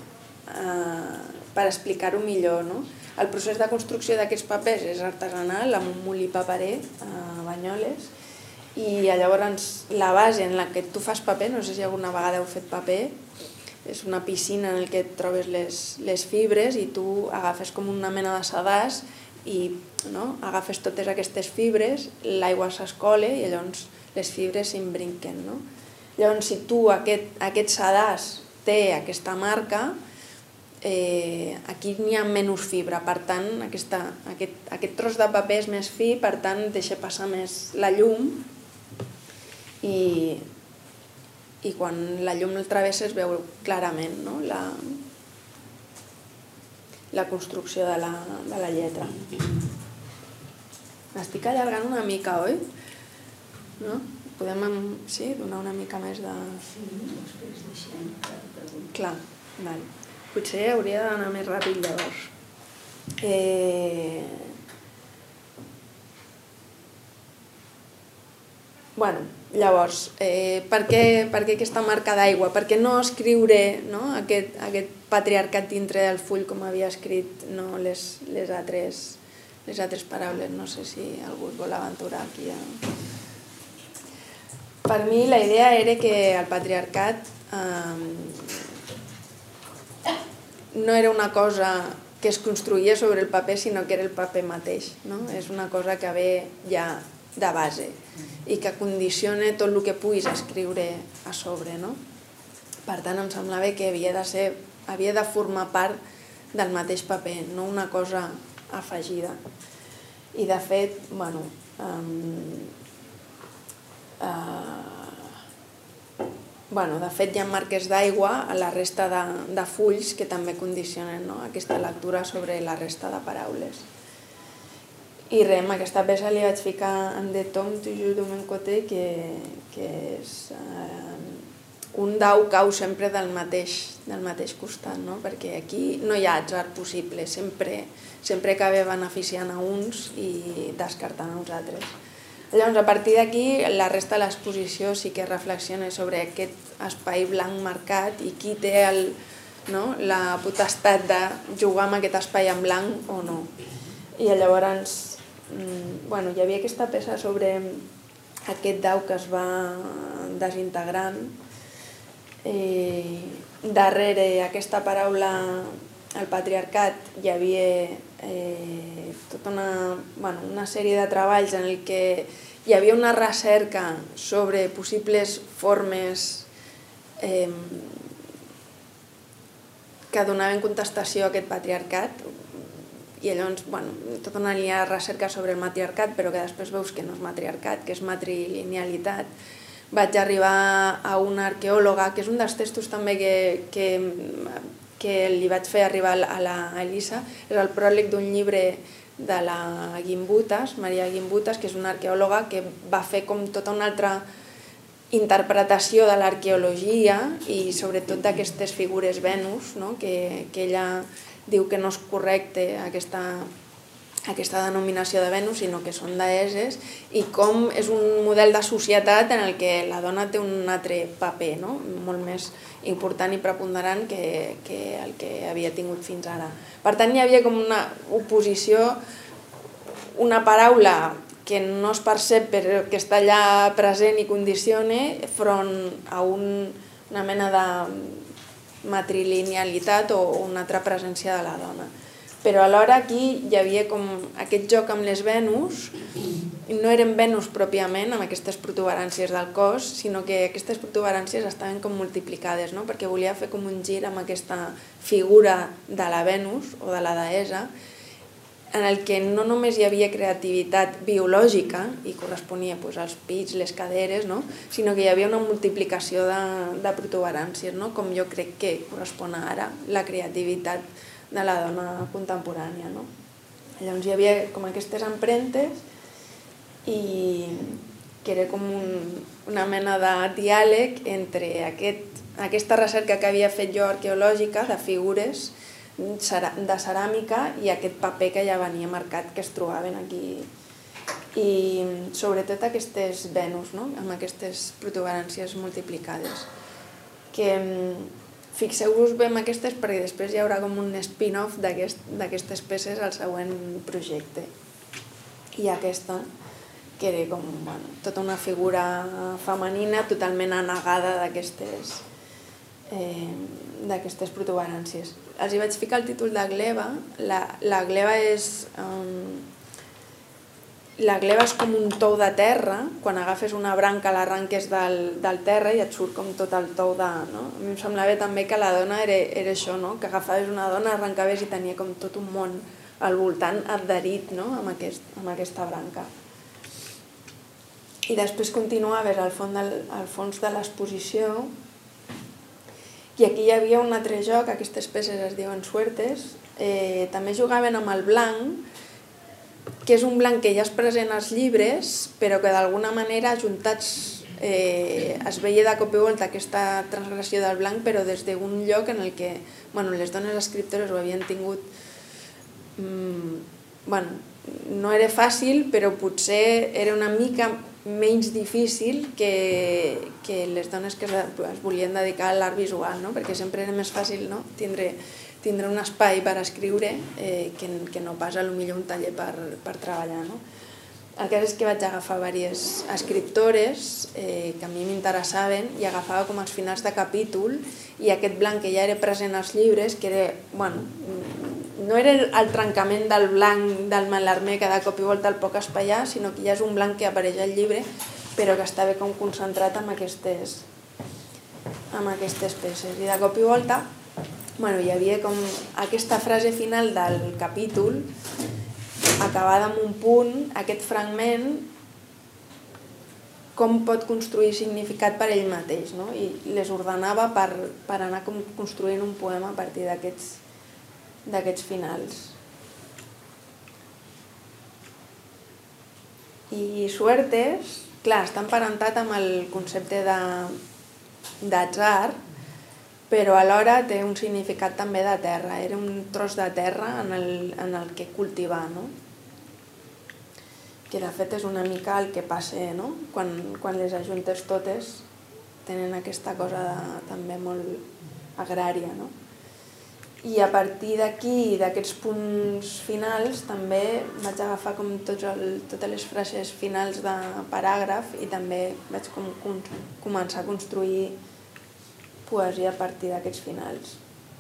[SPEAKER 2] explicar-ho millor. El procés de construcció d'aquests papers és artesanal, amb un molí paperer a Banyoles, i llavors la base en la que tu fas paper, no sé si alguna vegada heu fet paper, és una piscina en què et trobes les fibres i tu agafes com una mena de sedàs i agafes totes aquestes fibres, l'aigua s'escola i llavors les fibres s'imbrinquen. Llavors, si tu aquest sedàs té aquesta marca, aquí n'hi ha menys fibra, per tant aquest tros de paper és més fi, per tant deixa passar més la llum i quan la llum el travessa es veu clarament la construcció de la lletra. M'estic allargant una mica, oi? Podem donar una mica més de...
[SPEAKER 1] Sí, després deixem per preguntar.
[SPEAKER 2] Clar, potser hauria d'anar més ràpid llavors. Llavors, per què aquesta marca d'aigua? Per què no escriure aquest patriarcat dintre del full com havia escrit les altres paraules? No sé si algú es vol aventurar aquí. Per mi la idea era que el patriarcat no era una cosa que es construïa sobre el paper, sinó que era el paper mateix. És una cosa que ve ja de base i que condiciona tot el que puguis escriure a sobre. Per tant, em semblava que havia de formar part del mateix paper, no una cosa afegida. I de fet, hi ha marques d'aigua a la resta de fulls que també condicionen aquesta lectura sobre la resta de paraules. I res, amb aquesta peça li vaig ficar en De Tom toujours de mon côté, que és un dau cau sempre del mateix costat, perquè aquí no hi ha atzar possible, sempre acaba beneficiant a uns i descartant els altres. Llavors, a partir d'aquí, la resta de l'exposició sí que reflexiona sobre aquest espai blanc marcat i qui té la potestat de jugar amb aquest espai en blanc o no. I llavors, hi havia aquesta peça sobre aquest dau que es va desintegrant. Darrere aquesta paraula, el patriarcat, hi havia tota una sèrie de treballs en què hi havia una recerca sobre possibles formes que donaven contestació a aquest patriarcat, i llavors tota una línia de recerca sobre el matriarcat, però que després veus que no és matriarcat, que és matrilinealitat. Vaig arribar a una arqueòloga, que és un dels textos també que li vaig fer arribar a l'Elisa, és el pròleg d'un llibre de la Gimbutas, Maria Gimbutas, que és una arqueòloga que va fer com tota una altra interpretació de l'arqueologia i sobretot d'aquestes figures Venus, que ella diu que no és correcte aquesta denominació de Venus, sinó que són deesses, i com és un model de societat en el que la dona té un altre paper, molt més important i preponderant que el que havia tingut fins ara. Per tant, hi havia com una oposició, una paraula que no es percep però que està allà present i condiciona front a una mena de matrilinealitat o una altra presència de la dona. Però alhora aquí hi havia com aquest joc amb les Venus, no eren Venus pròpiament amb aquestes protuberàncies del cos, sinó que aquestes protuberàncies estaven com multiplicades, perquè volia fer com un gir amb aquesta figura de la Venus o de la deessa, en el que no només hi havia creativitat biològica i corresponia als pits, les caderes, sinó que hi havia una multiplicació de protuberàncies, com jo crec que correspon ara la creativitat de la dona contemporània. Llavors hi havia com aquestes empremtes i que era com una mena de diàleg entre aquesta recerca que havia fet jo arqueològica de figures de ceràmica i aquest paper que ja venia marcat que es trobaven aquí, i sobretot aquestes Venus amb aquestes protuberàncies multiplicades, que fixeu-vos bé en aquestes perquè després hi haurà com un spin-off d'aquestes peces al següent projecte. I aquesta que era com tota una figura femenina totalment anegada d'aquestes protuberàncies. Els hi vaig ficar el títol de gleba. La gleba és com un tou de terra. Quan agafes una branca l'arranques del terra i et surt com tot el tou de... A mi em semblava també que la dona era això, que agafaves una dona, arrencaves i tenia com tot un món al voltant adherit amb aquesta branca. I després continuaves al fons de l'exposició. I aquí hi havia un altre joc, aquestes peces es diuen suertes, també jugaven amb el blanc, que és un blanc que ja és present als llibres, però que d'alguna manera juntats es veia de cop i volta aquesta transgressió del blanc, però des d'un lloc en el que les dones escriptores ho havien tingut... No era fàcil, però potser era una mica menys difícil que les dones que es volien dedicar a l'art visual, perquè sempre era més fàcil tindre un espai per escriure que no pas potser un taller per treballar. El cas és que vaig agafar diverses escriptores que a mi m'interessaven i agafava com els finals de capítol i aquest blanc que ja era present als llibres, que era no era el trencament del blanc del Mallarmé que de cop i volta el puc espaiar, sinó que ja és un blanc que apareix al llibre però que està bé com concentrat amb aquestes peces. I de cop i volta hi havia com aquesta frase final del capítol acabada amb un punt, aquest fragment com pot construir significat per ell mateix, no? I les ordenava per anar construint un poema a partir d'aquests finals. I Suertes, clar, està emparentat amb el concepte d'atzar, però alhora té un significat també de terra, era un tros de terra en el que cultivar, no? Que de fet és una mica el que passa, no? Quan les ajuntes totes tenen aquesta cosa també molt agrària, no? I a partir d'aquí, d'aquests punts finals, també vaig agafar com totes les frases finals de paràgraf i també vaig començar a construir poesia a partir d'aquests finals.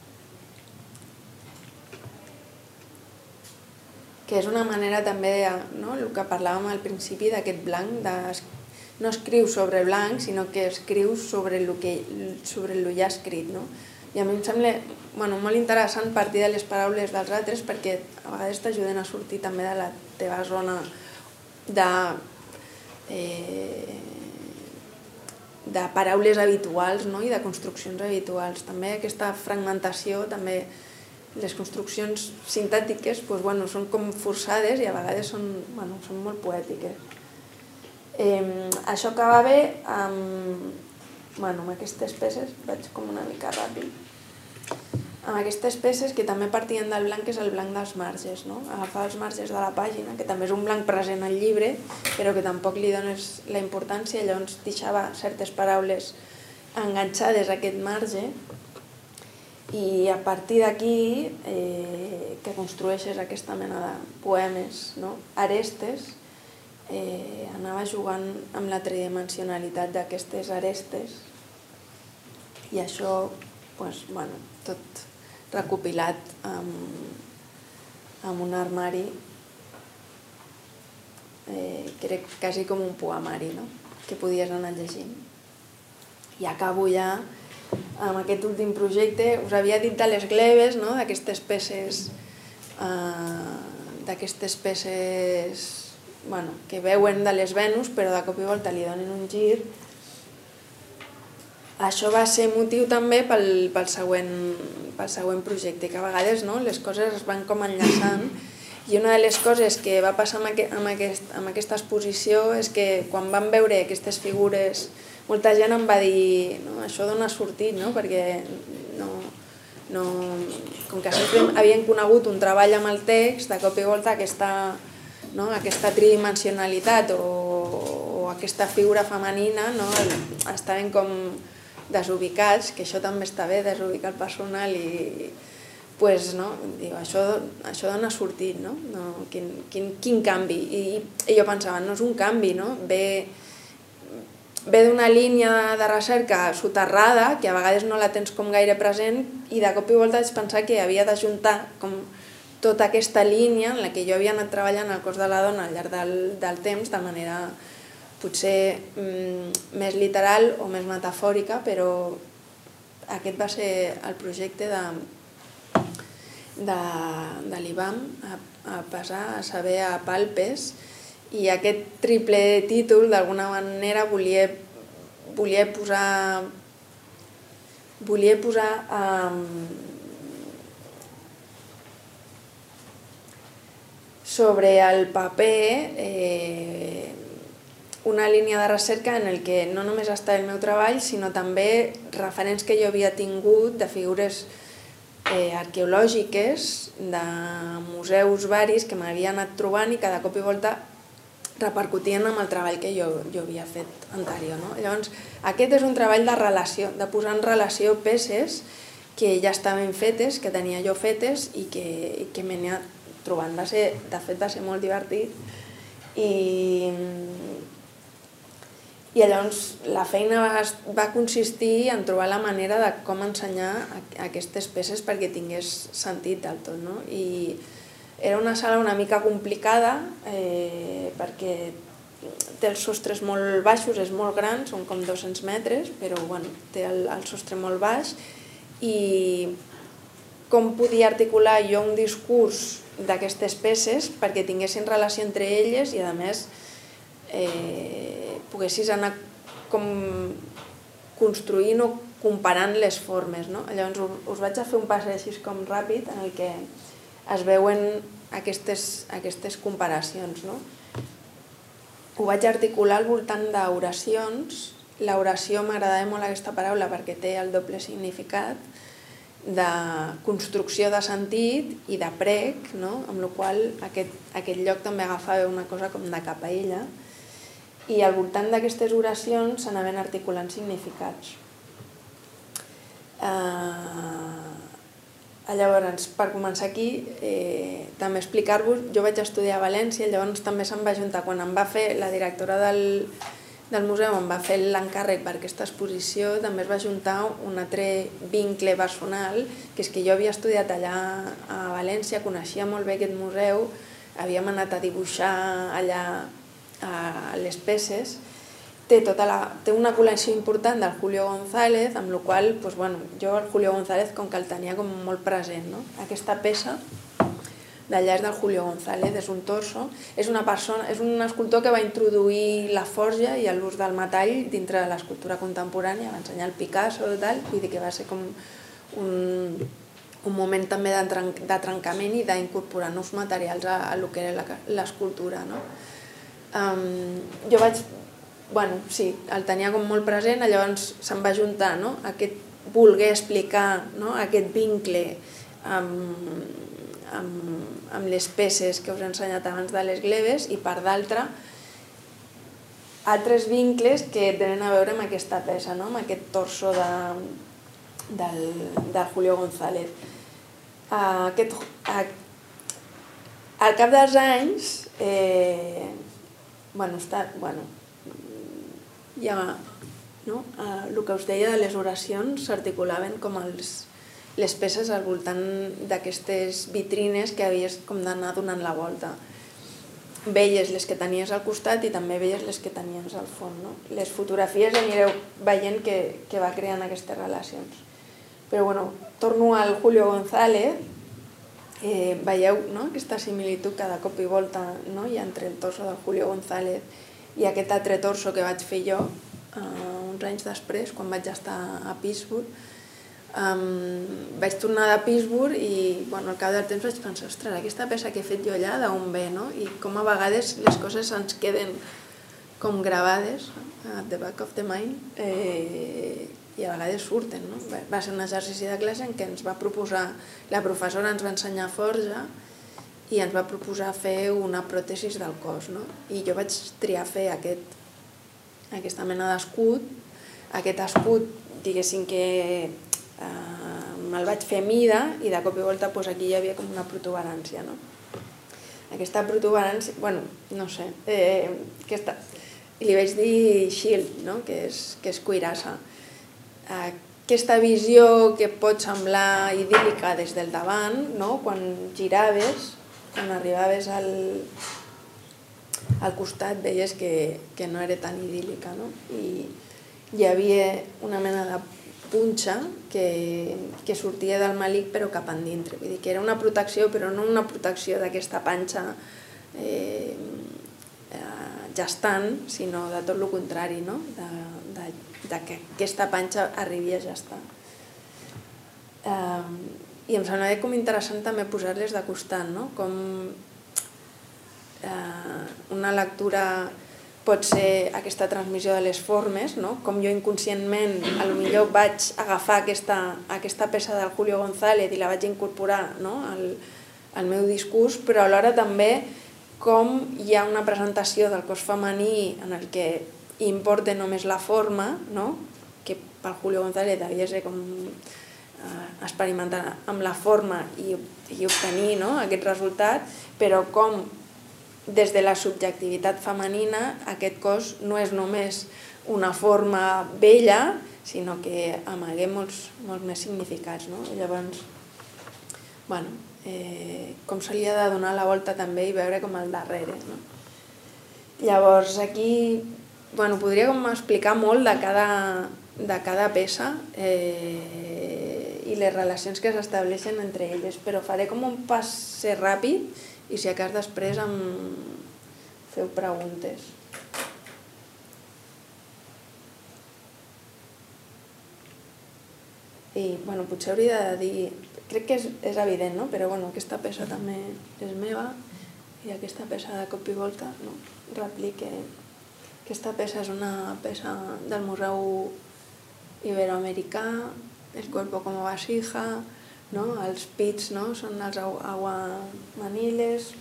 [SPEAKER 2] Que és una manera també, el que parlàvem al principi d'aquest blanc, no escrius sobre blanc, sinó que escrius sobre el ja escrit. I a mi em sembla molt interessant partir de les paraules dels altres perquè a vegades t'ajuden a sortir també de la teva zona de paraules habituals i de construccions habituals. També aquesta fragmentació, també les construccions sintètiques són com forçades i a vegades són molt poètiques. Això acaba bé amb aquestes peces, vaig com una mica ràpid, amb aquestes peces que també partien del blanc, que és el blanc dels marges, agafar els marges de la pàgina, que també és un blanc present al llibre, però que tampoc li dones la importància, llavors deixava certes paraules enganxades a aquest marge, i a partir d'aquí que construeixes aquesta mena de poemes, arestes, anava jugant amb la tridimensionalitat d'aquestes arestes i això tot recopilat amb un armari, crec quasi com un poemari, que podies anar llegint. I acabo ja amb aquest últim projecte. Us havia dit de les gleves, d'aquestes peces que veuen de les Venus però de cop i volta li donen un gir. Això va ser motiu també pel següent projecte, que a vegades les coses es van com enllaçant, i una de les coses que va passar amb aquesta exposició és que quan vam veure aquestes figures molta gent em va dir això d'on ha sortit, perquè com que sempre havien conegut un treball amb el text, de cop i volta aquesta tridimensionalitat o aquesta figura femenina estaven com desubicats, que això també està bé, desubicar el personal, i això d'on ha sortit, quin canvi. I jo pensava, no és un canvi, ve d'una línia de recerca soterrada, que a vegades no la tens com gaire present, i de cop i volta vaig pensar que havia d'ajuntar com tota aquesta línia en la que jo havia anat treballant al cos de la dona al llarg del temps, de manera potser més literal o més metafòrica, però aquest va ser el projecte de l'Ibam, a pesar, a saber, a palpes, i aquest triple títol d'alguna manera volia posar sobre el paper una línia de recerca en el que no només està el meu treball, sinó també referents que jo havia tingut de figures arqueològiques, de museus varis que m'havia anat trobant i que de cop i volta repercutien amb el treball que jo havia fet anterior. Llavors, aquest és un treball de relació, de posar en relació peces que ja estaven fetes, que tenia jo fetes i que m'he anat trobant. De fet, va ser molt divertit i I llavors la feina va consistir en trobar la manera de com ensenyar aquestes peces perquè tingués sentit del tot, no? I era una sala una mica complicada perquè té els sostres molt baixos, és molt gran, són com 200 metres, però bueno, té el sostre molt baix i com podia articular jo un discurs d'aquestes peces perquè tinguessin relació entre elles i a més poguessis anar com construint o comparant les formes, no? Llavors us vaig a fer un passeig així com ràpid en el que es veuen aquestes comparacions, no? Ho vaig articular al voltant d'oracions. L'oració m'agradava molt aquesta paraula perquè té el doble significat de construcció de sentit i de prec, no? Amb la qual aquest lloc també agafava una cosa com de capaella i al voltant d'aquestes oracions s'anaven articulant significats. Llavors, per començar aquí, també explicar-vos, jo vaig estudiar a València, llavors també se'm va ajuntar, quan em va fer la directora del museu, em va fer l'encàrrec per aquesta exposició, també es va ajuntar un altre vincle personal, que és que jo havia estudiat allà a València, coneixia molt bé aquest museu, havíem anat a dibuixar allà a les peces, té una col·lecció important del Julio González, amb la qual jo el Julio González com que el tenia com molt present. Aquesta peça d'allà és del Julio González, és un torso, és un escultor que va introduir la forja i l'ús del metall dintre de l'escultura contemporània, va ensenyar el Picasso i tal, vull dir que va ser com un moment també de trencament i d'incorporar nous materials a el que era l'escultura. Jo vaig, sí, el tenia com molt present, llavors se'm va ajuntar aquest voler explicar aquest vincle amb les peces que us he ensenyat abans de les gleves i per d'altra altres vincles que tenen a veure amb aquesta peça, amb aquest torso del Julio González. Al cap dels anys, el que us deia de les oracions s'articulaven com les peces al voltant d'aquestes vitrines que havies com d'anar donant la volta. Veies les que tenies al costat i també veies les que tenies al fons. Les fotografies anireu veient que va creant aquestes relacions. Però torno al Julio González, veieu aquesta similitud cada cop i volta hi ha entre el torso del Julio González i aquest altre torso que vaig fer jo uns anys després, quan vaig estar a Pittsburgh. Vaig tornar de Pittsburgh i al cap del temps vaig pensar, ostres, aquesta peça que he fet jo allà d'on ve, i com a vegades les coses ens queden com gravades at the back of the mind i a vegades surten. Va ser un exercici de classe en què ens va proposar, la professora ens va ensenyar forja i ens va proposar fer una pròtesis del cos. I jo vaig triar fer aquesta mena d'escut. Aquest escut, diguéssim que me'l vaig fer a mida i de cop i volta aquí hi havia com una protuberància. Aquesta protuberància, no sé, li vaig dir shield, que és cuirassa. Aquesta visió que pot semblar idíl·lica des del davant, quan giraves, quan arribaves al costat veies que no era tan idíl·lica. I hi havia una mena de punxa que sortia del melic però cap endintre. Vull dir que era una protecció, però no una protecció d'aquesta panxa gestant, sinó de tot el contrari, que aquesta panxa arribi a gestar. I em semblava com interessant també posar-les de costat, com una lectura pot ser aquesta transmissió de les formes, com jo inconscientment potser vaig agafar aquesta peça del Julio González i la vaig incorporar al meu discurs, però alhora també com hi ha una presentació del cos femení en el que importa només la forma, que pel Julio González havia de ser com experimentar amb la forma i obtenir aquest resultat, però com des de la subjectivitat femenina aquest cos no és només una forma bella, sinó que amaguem molts més significats, no? Llavors, bueno, com se li ha de donar la volta també i veure com al darrere, no? Llavors aquí podria com explicar molt de cada peça i les relacions que s'estableixen entre elles, però faré com un pas ràpid i si a cas després em feu preguntes. I potser hauria de dir, crec que és evident, no? Però aquesta peça també és meva i aquesta peça de cop i volta replique. Aquesta peça és una peça del Museu Iberoamericà, el cuerpo como vasija, els pits són els aguamaniles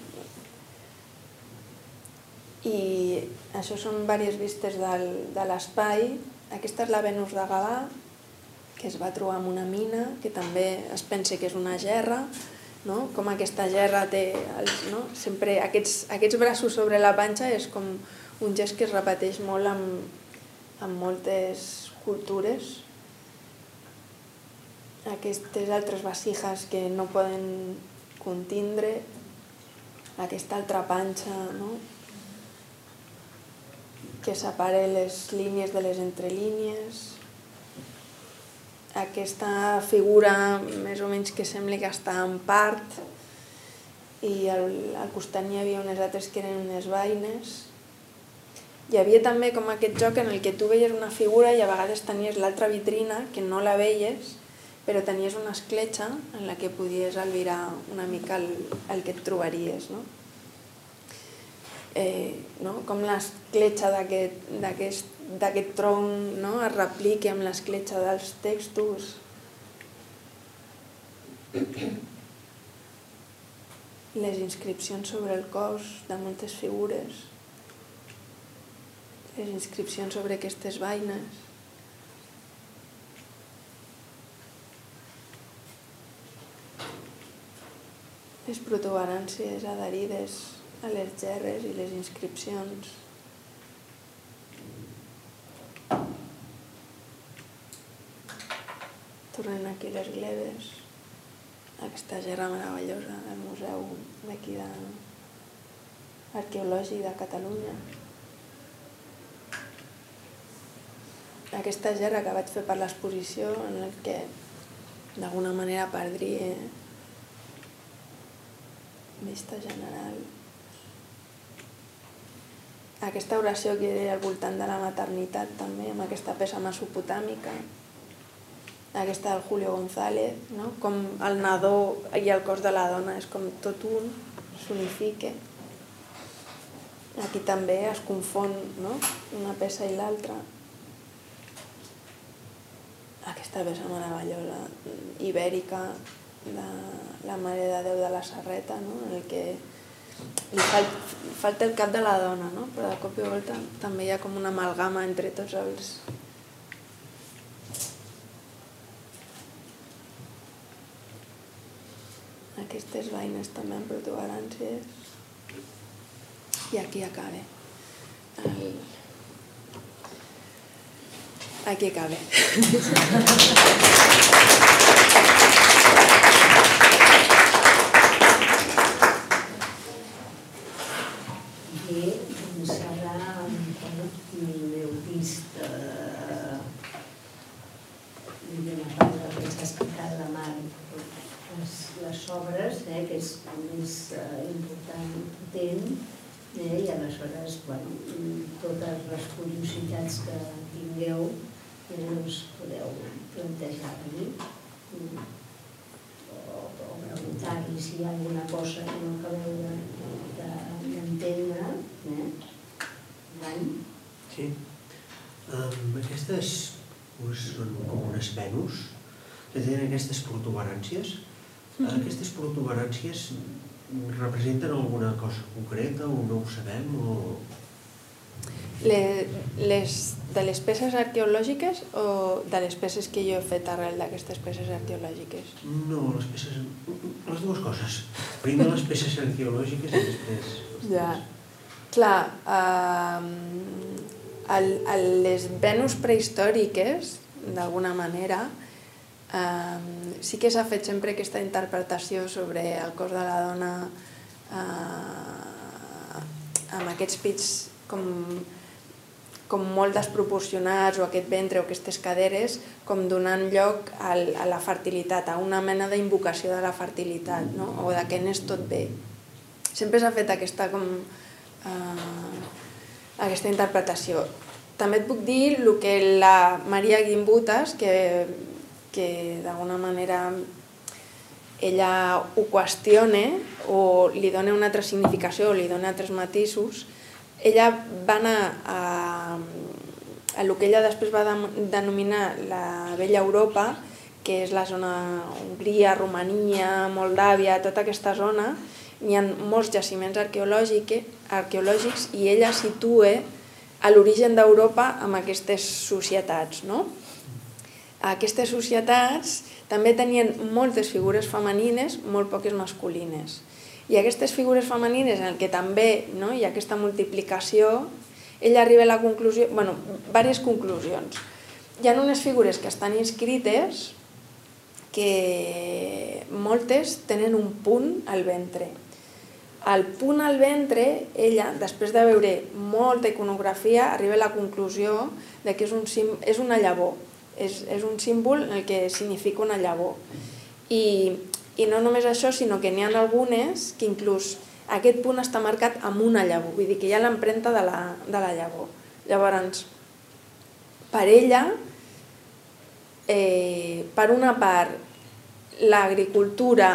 [SPEAKER 2] i això són diverses vistes de l'espai. Aquesta és la Venus de Gavà, que es va trobar en una mina, que també es pensa que és una gerra, com aquesta gerra té sempre aquests braços sobre la panxa, és com un gest que es repeteix molt en moltes cultures. Aquestes altres vasijas que no poden contindre, aquesta altra panxa que separa les línies de les entrelínies, aquesta figura més o menys que sembla que està en part i al costat n'hi havia unes altres que eren unes vaines. Hi havia també com aquest joc en el que tu veies una figura i a vegades tenies l'altra vitrina que no la veies, però tenies una escletxa en la que podies albirar una mica el que et trobaries. Com l'escletxa d'aquest tronc es repliqui amb l'escletxa dels textos. Les inscripcions sobre el cos de moltes figures, les inscripcions sobre aquestes vaines. Les protuberàncies adherides a les gerres i les inscripcions. Tornem aquí les gleves, aquesta gerra meravellosa del Museu d'aquí Arqueològic de Catalunya. Aquesta gerra que vaig fer per l'exposició en el que d'alguna manera perdria vista general. Aquesta oració que era al voltant de la maternitat també, amb aquesta peça mesopotàmica. Aquesta del Julio González, com el nadó i el cos de la dona és com tot un, s'unifica. Aquí també es confon una peça i l'altra. Aquesta peça meravellosa, ibèrica, de la Mare de Déu de la Serreta, en el que li falta el cap de la dona, però de cop i volta també hi ha com una amalgama entre tots els... Aquestes vaines també amb protuberàncies. I aquí acaba. Aquí acaba.
[SPEAKER 1] Bé, doncs ara m'heu vist una part del que s'ha explicat la Mar, les obres, que és el més important i potent, i aleshores totes les curiositats que tingueu us podeu plantejar-li o preguntar-li si hi ha alguna cosa que no acabeu d'entendre.
[SPEAKER 3] Sí. Aquestes són com unes Venus que tenen aquestes protuberàncies. Aquestes protuberàncies representen alguna cosa concreta o no ho sabem?
[SPEAKER 2] De les peces arqueològiques o de les peces que jo he fet arrel d'aquestes peces arqueològiques?
[SPEAKER 3] No, les peces... les dues coses. Primer les peces arqueològiques i després...
[SPEAKER 2] Ja. Clar, les Venus prehistòriques, d'alguna manera, sí que s'ha fet sempre aquesta interpretació sobre el cos de la dona amb aquests pits com molt desproporcionats, o aquest ventre o aquestes caderes, com donant lloc a la fertilitat, a una mena d'invocació de la fertilitat, o de que n'és tot bé. Sempre s'ha fet aquesta interpretació. També et puc dir el que la Maria Gimbutas, que d'alguna manera ella ho qüestiona o li dona una altra significació o li dona altres matisos, ella va anar a el que ella després va denominar la vella Europa, que és la zona Hongria, Romania, Moldàvia, tota aquesta zona. Hi ha molts jaciments arqueològics i ella situa a l'origen d'Europa amb aquestes societats. Aquestes societats també tenien moltes figures femenines, molt poques masculines. I aquestes figures femenines en què també hi ha aquesta multiplicació, ella arriba a la conclusió, diverses conclusions. Hi ha unes figures que estan inscrites que moltes tenen un punt al ventre. El punt al ventre, ella, després de veure molta iconografia, arriba a la conclusió que és una llavor. És un símbol en el que significa una llavor. I no només això, sinó que n'hi ha algunes que inclús aquest punt està marcat amb una llavor, vull dir que hi ha l'empremta de la llavor. Llavors, per ella, per una part, l'agricultura,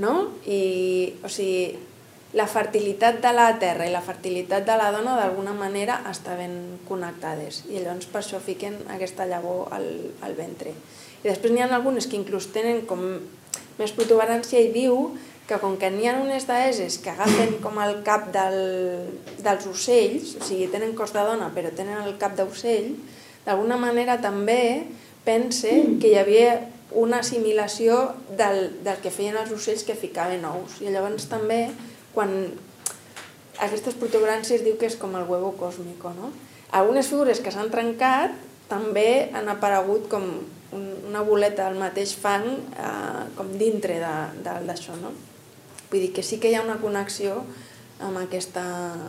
[SPEAKER 2] la fertilitat de la terra i la fertilitat de la dona d'alguna manera estan ben connectades i llavors per això fiquen aquesta llavor al ventre. I després n'hi ha algunes que inclús tenen com més protuberància i diu que com que n'hi ha unes deeses que agafen com el cap dels ocells, o sigui, tenen cos de dona però tenen el cap d'ocell, d'alguna manera també pensa que hi havia una assimilació del que feien els ocells que ficaven ous. I llavors també, quan aquestes protuberàncies diu que és com el huevo cósmico. Algunes figures que s'han trencat també han aparegut com una boleta del mateix fang com dintre d'això. Vull dir que sí que hi ha una connexió amb aquesta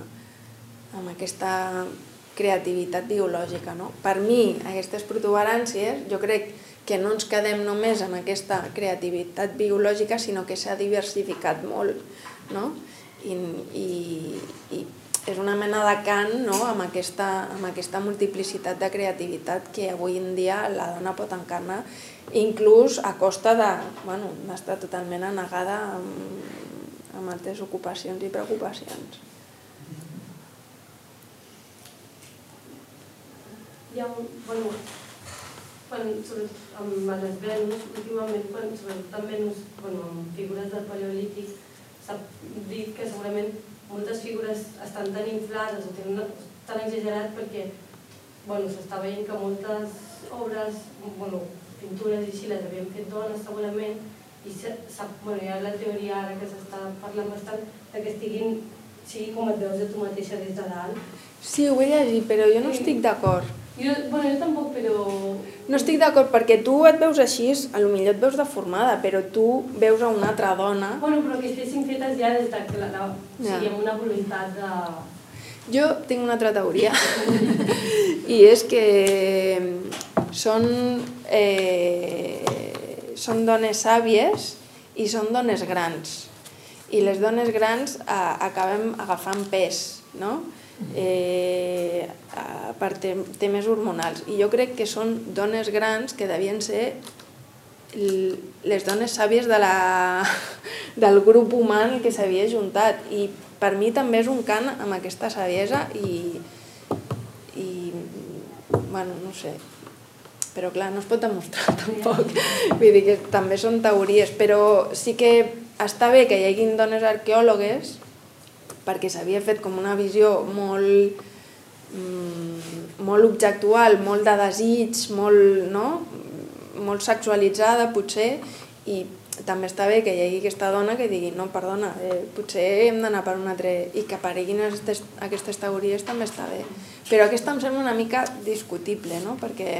[SPEAKER 2] creativitat biològica. Per mi, aquestes protuberàncies, jo crec que no ens quedem només amb aquesta creativitat biològica, sinó que s'ha diversificat molt. I és una mena de cant amb aquesta multiplicitat de creativitat que avui en dia la dona pot encarnar, inclús a costa d'estar totalment anegada amb altres ocupacions i preocupacions.
[SPEAKER 4] Hi ha amb les Venus, últimament, sobretot amb Venus, amb figures del Paleolític, s'ha dit que segurament moltes figures estan tan inflades o tenen tan exagerat perquè s'està veient que moltes obres, pintures i així les havien fet dones segurament i hi ha la teoria ara que s'està parlant bastant que sigui com et veus de tu mateixa des de dalt.
[SPEAKER 2] Sí, ho he llegit, però jo no estic d'acord.
[SPEAKER 4] Jo tampoc, però...
[SPEAKER 2] No estic d'acord perquè tu et veus així, potser et veus deformada, però tu veus a una altra dona...
[SPEAKER 4] Però que estessin fetes ja des que amb una voluntat de...
[SPEAKER 2] Jo tinc una altra teoria i és que són dones sàvies i són dones grans. I les dones grans acabem agafant pes, per temes hormonals. I jo crec que són dones grans que devien ser les dones sàvies del grup humà que s'havia juntat. I per mi també és un cant amb aquesta saviesa i no sé, però clar, no es pot demostrar tampoc. Vull dir que també són teories, però sí que està bé que hi haguin dones arqueòlogues perquè s'havia fet com una visió molt objectual, molt de desig, molt sexualitzada potser, i també està bé que hi hagi aquesta dona que digui no, perdona, potser hem d'anar per un altre, i que apareguin aquestes teories també està bé. Però aquesta em sembla una mica discutible, no? Perquè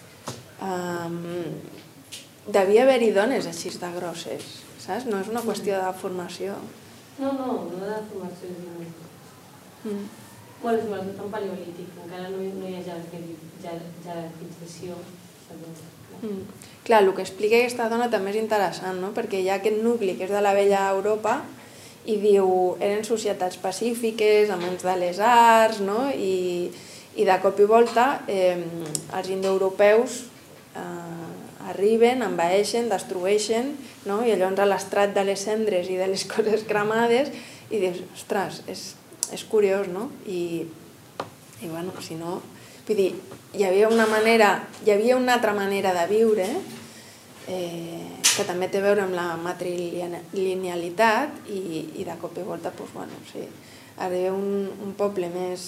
[SPEAKER 2] devia haver-hi dones així de grosses, saps? No és una qüestió de formació.
[SPEAKER 4] No de formació és bueno, és tan paleolític, encara no hi ha jerarquització.
[SPEAKER 2] Clar, el que explica aquesta dona també és interessant, no? Perquè hi ha aquest nucli que és de la vella Europa i diu, eren societats pacífiques, amants de les arts, no? I de cop i volta els indoeuropeus arriben, envaeixen, destrueixen, no? I llavors a l'estrat de les cendres i de les coses cremades i dius, ostres, és curiós, no? I bueno, si no... Vull dir, hi havia una altra manera de viure que també té a veure amb la matrilinealitat i de cop i volta, doncs, bueno, sí, arriba un poble més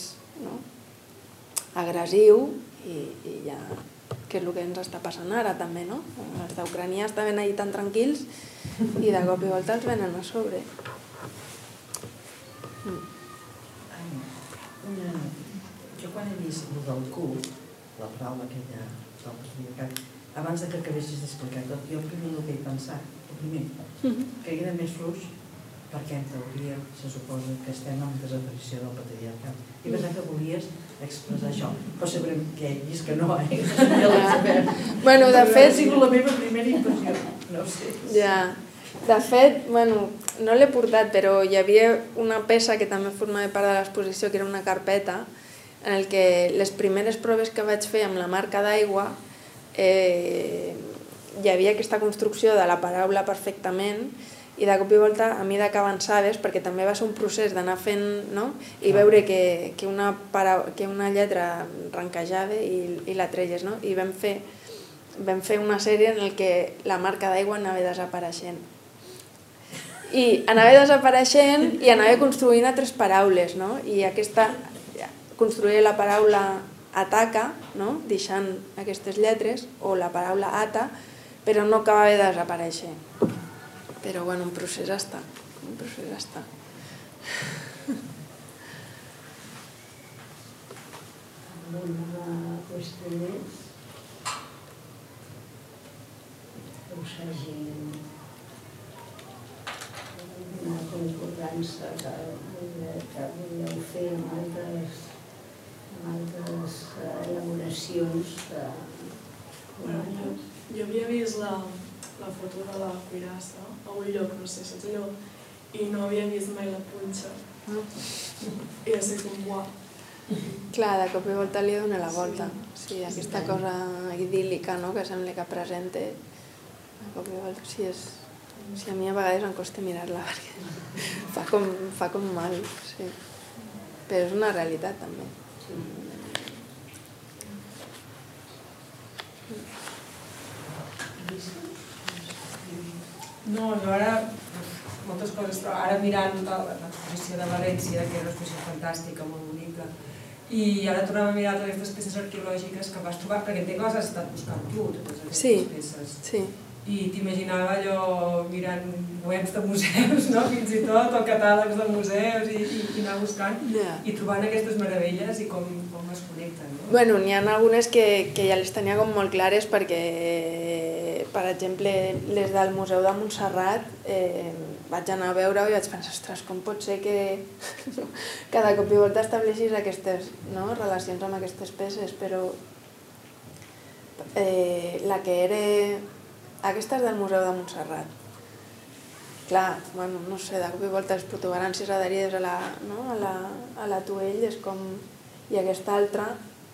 [SPEAKER 2] agressiu i ja, que és el que ens està passant ara també, no? Els d'Ucrània estaven allà tan tranquils i de cop i volta els venen a sobre.
[SPEAKER 5] Jo quan he vist el del cul, la paraula aquella del patriarcat, abans que acabessis d'explicar tot, jo primer el que he pensat, que era més fluix, perquè en teoria se suposa que estem en desaparició del patriarcat. I pensava que volies expressar això, però segurament que he vist que no,
[SPEAKER 2] Bueno, de fet...
[SPEAKER 5] Ha sigut la meva primera impressió, no sé.
[SPEAKER 2] Ja. De fet, bueno, no l'he portat, però hi havia una peça que també formava part de l'exposició, que era una carpeta, en el que les primeres proves que vaig fer amb la marca d'aigua hi havia aquesta construcció de la paraula perfectament i de cop i volta, a mesura que avançaves, perquè també va ser un procés d'anar fent, no? I veure que una lletra ranquejava i la treies, no? I vam fer una sèrie en què la marca d'aigua anava desapareixent. I anava desapareixent i anava construint altres paraules, no? I aquesta construir la paraula ataca, no? Deixant aquestes lletres, o la paraula ata, però no acabava de desaparèixer. Però bueno, un procés està.
[SPEAKER 1] Alguna qüestió més? Us hagi una concordança que volíeu fer amb altres elaboracions humanes.
[SPEAKER 6] Jo havia vist la foto de la cuirassa a un lloc, no sé, saps allò, i no havia vist mai la punxa. I va ser com, uau.
[SPEAKER 2] Clar, de cop i volta li dona la volta. Sí, aquesta cosa idíl·lica, no?, que sembla que presenta. De cop i volta, sí, a mi a vegades em costa mirar-la perquè fa com mal, sí. Però és una realitat també.
[SPEAKER 7] No, jo ara, moltes coses, però ara mirant l'exposició de València, que era una exposició fantàstica, molt bonica, i ara tornem a mirar totes aquestes peces arqueològiques que vas trobar, perquè entenc que les has estat buscant tu, totes aquestes peces.
[SPEAKER 2] Sí.
[SPEAKER 7] I t'imaginava allò mirant webs de museus, no? Fins i tot, o catàlegs de museus, i anar buscant, i trobant aquestes meravelles i com es connecten.
[SPEAKER 2] Bueno, n'hi ha algunes que ja les tenia com molt clares perquè, per exemple, les del Museu de Montserrat vaig anar a veure-ho i vaig pensar, ostres, com pot ser que cada cop i volta estableixis aquestes relacions amb aquestes peces, però la que era... Aquesta és del Museu de Montserrat. Clar, bueno, no sé, de cop i volta les protuberàncies adherides a la tuell és com... I aquesta altra...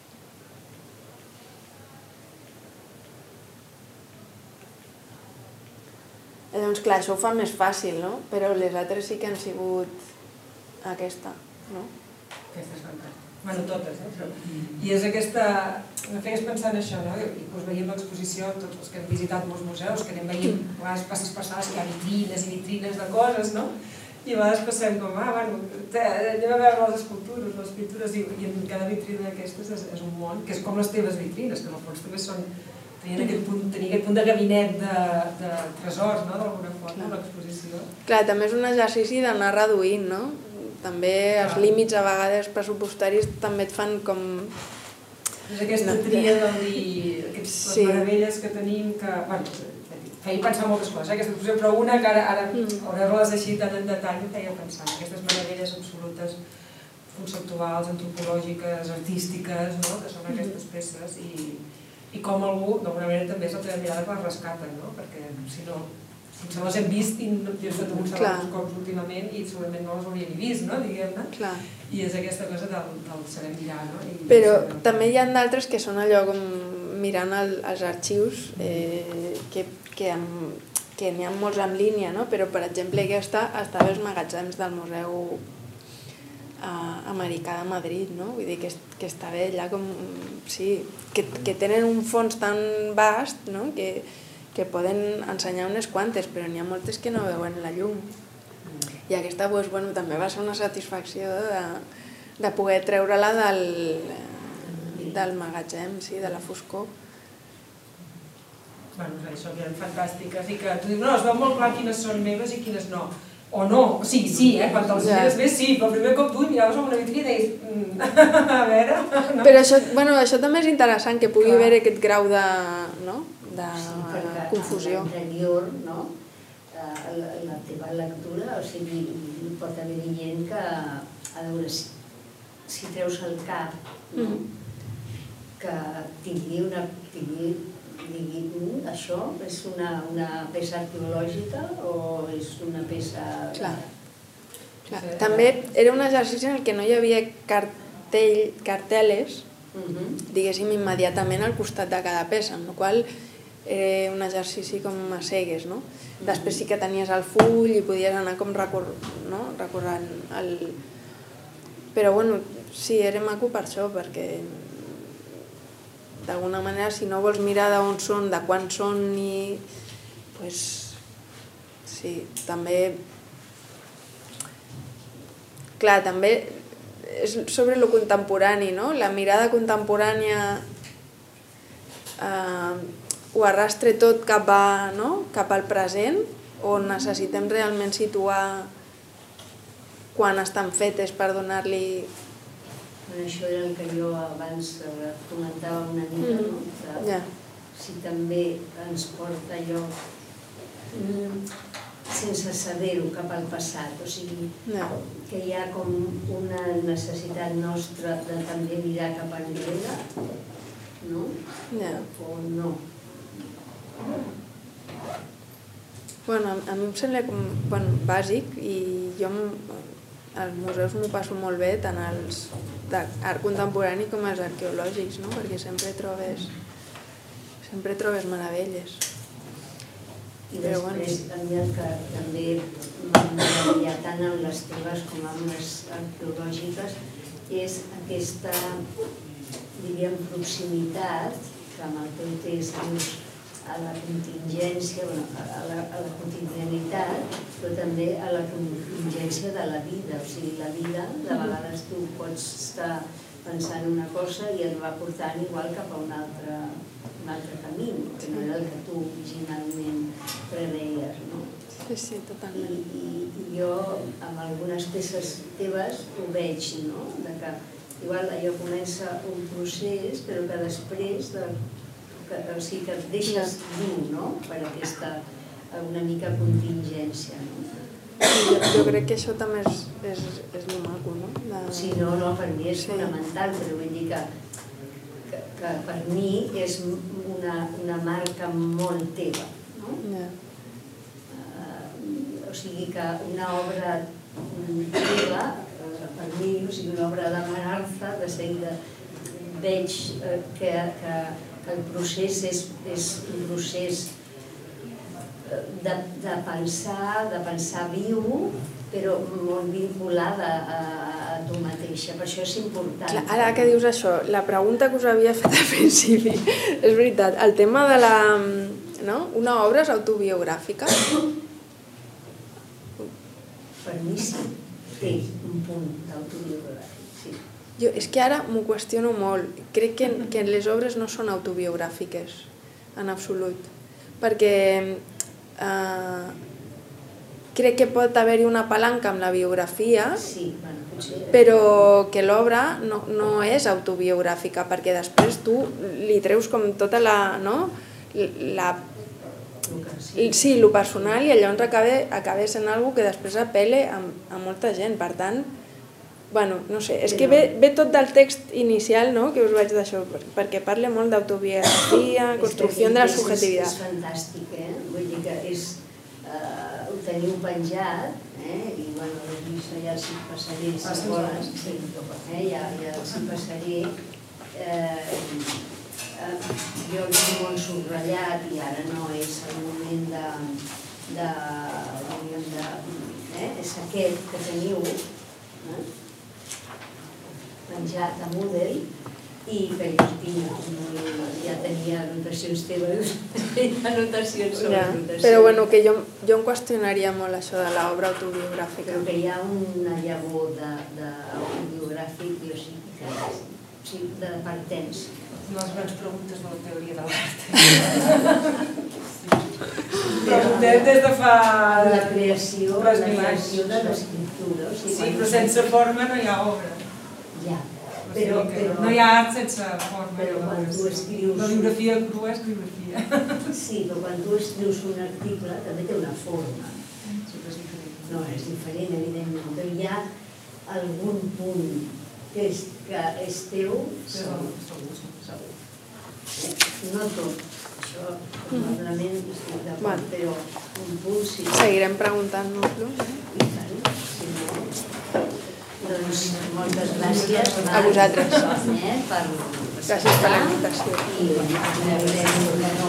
[SPEAKER 2] Llavors, clar, això ho fa més fàcil, no? Però les altres sí que han sigut aquesta, no?
[SPEAKER 7] Aquesta és fantàstica. Bueno, totes, I és aquesta... Me feies pensar en això, no? I veiem l'exposició, tots els que hem visitat molts museus, que anem veient, a vegades passes passades, que hi ha vitrines i vitrines de coses, no? I a vegades passem com, bueno, anem a veure les escultures, les pintures, i en cada vitrina d'aquestes és un món, que és com les teves vitrines, que en el fons també són tenir aquest punt de gabinet de tresors, no?, d'alguna forma, l'exposició.
[SPEAKER 2] Clar, també és un exercici d'anar reduint, no? També els límits a vegades pressupostaris també et fan com...
[SPEAKER 7] És aquesta tria del dir, les meravelles que tenim, que, bueno, feia pensar moltes coses, aquesta exposició, però una que ara veure-les així tan en detall em feia pensar, aquestes meravelles absolutes, conceptuals, antropològiques, artístiques, no?, que són aquestes peces, i com algú, d'alguna manera, també és la teva mirada que les rescata, no?, perquè si no, potser les hem vist i jo he estat uns cops últimament i segurament no les hauria ni vist, no?, diguem-ne, i és aquesta cosa del saber mirar, no?
[SPEAKER 2] Però també hi ha d'altres que són allò com mirant els arxius, que n'hi ha molts en línia, no? Però, per exemple, aquesta estava als magatzems del Museu Americà de Madrid, no? Vull dir que està bé allà com... Sí, que tenen un fons tan vast, no?, que poden ensenyar unes quantes, però n'hi ha moltes que no veuen la llum. I aquesta, bueno, també va ser una satisfacció de poder treure-la del magatzem, sí, de la foscor.
[SPEAKER 7] Bueno, això que eren fantàstiques i que tu dius, no, es veu molt clar quines són meves i quines no. O no, sí, quan te'ls mires bé sí, però el primer cop tu miraves amb una vitrina i deies, a veure...
[SPEAKER 2] Però això també és interessant, que pugui haver aquest grau de confusió.
[SPEAKER 1] Sí, perquè a l'interior, no?, la teva lectura, o sigui, pot haver gent que, a veure, si treus el cap, no?, que tingui això és una peça arqueològica o és una peça...
[SPEAKER 2] Clar. També era un exercici en què no hi havia carteles, diguéssim, immediatament al costat de cada peça, amb la qual era un exercici com a cegues, no? Després sí que tenies el full i podies anar com recorrent el... Però bueno, sí, era maco per això, perquè d'alguna manera, si no vols mirar d'on són, de quan són i... Doncs... Sí, també... Clar, també és sobre lo contemporani, no? La mirada contemporània ho arrastre tot cap al present, o necessitem realment situar quan estan fetes per donar-li...
[SPEAKER 1] Això era el que jo abans comentava una mica, no? Si també ens porta allò sense saber-ho cap al passat, o sigui, que hi ha com una necessitat nostra de també mirar cap enrere, no? O no?
[SPEAKER 2] Bueno, a mi em sembla bàsic i jo als museus m'ho passo molt bé, tant els d'art contemporani com els arqueològics, perquè sempre trobes meravelles.
[SPEAKER 1] I després també el que també m'agradaria tant amb les teves com amb les arqueològiques és aquesta, diríem, proximitat que amb el teu text dius a la contingència, a la quotidianitat, però també a la contingència de la vida. O sigui, la vida, de vegades tu pots estar pensant una cosa i et va portant igual cap a un altre camí, que no era el que tu originalment preveies, no?
[SPEAKER 2] Sí, totalment.
[SPEAKER 1] I jo, amb algunes peces teves, ho veig, no? Que igual allò comença un procés, però que després, o sigui, que et deixes dur, no? Per aquesta, una mica, contingència, no?
[SPEAKER 2] Jo crec que això també és molt maco, no?
[SPEAKER 1] Sí, no, per mi és fonamental, però vull dir que per mi és una marca molt teva, no? O sigui que una obra teva, per mi, o sigui, una obra de Magarza, de seguida veig que el procés és un procés de pensar viu, però molt vinculada a tu mateixa, per això és important.
[SPEAKER 2] Ara que dius això, la pregunta que us havia fet al principi, és veritat, el tema de la... Una obra és autobiogràfica?
[SPEAKER 1] Per mi sí, té un punt d'autobiogràfic, sí.
[SPEAKER 2] És que ara m'ho qüestiono molt. Crec que les obres no són autobiogràfiques. en absolut. Perquè crec que pot haver-hi una palanca amb la biografia,
[SPEAKER 1] Sí, bueno, potser...
[SPEAKER 2] però que l'obra no és autobiogràfica, perquè després tu li treus com tota la... Sí, el personal, i llavors acaba sent algo que després apel·le a molta gent. Per tant, bueno, no sé, és que ve tot del text inicial, no?, que us vaig d'això, perquè parla molt d'autobiografia, construcció de la subjetivitat.
[SPEAKER 1] És fantàstic, vull dir que ho teniu penjat, i bueno, això ja els hi passaré, si volen, ja els hi passaré. Jo el tinc molt subratllat i ara no és el moment és aquest que teniu penjat a Moodle, i perquè ja tenia anotacions teves, anotacions sobre anotacions.
[SPEAKER 2] Però bueno, que jo em qüestionaria molt això de l'obra autobiogràfica.
[SPEAKER 1] Però que hi ha una llavor d'autobiogràfic, jo sí que crec, de pertència.
[SPEAKER 7] Una de les grans preguntes de la teoria de l'art. Preguntem des de fa...
[SPEAKER 1] La creació de l'escriptura.
[SPEAKER 7] Sí, però sense forma no hi ha obra.
[SPEAKER 1] Ja,
[SPEAKER 7] però no hi ha art sense forma.
[SPEAKER 1] Però quan tu escrius...
[SPEAKER 7] La biografia crua és biografia.
[SPEAKER 1] Sí, però quan tu escrius un article també té una forma. No, és diferent, evidentment, però hi ha algun punt que és teu, segur. No tot, això probablement estic d'acord, però un punt sí.
[SPEAKER 2] Seguirem preguntant-nos-lo.
[SPEAKER 1] I tant, si no... Doncs moltes gràcies
[SPEAKER 2] a vosaltres.
[SPEAKER 1] Per
[SPEAKER 2] gràcies per la invitació.
[SPEAKER 1] I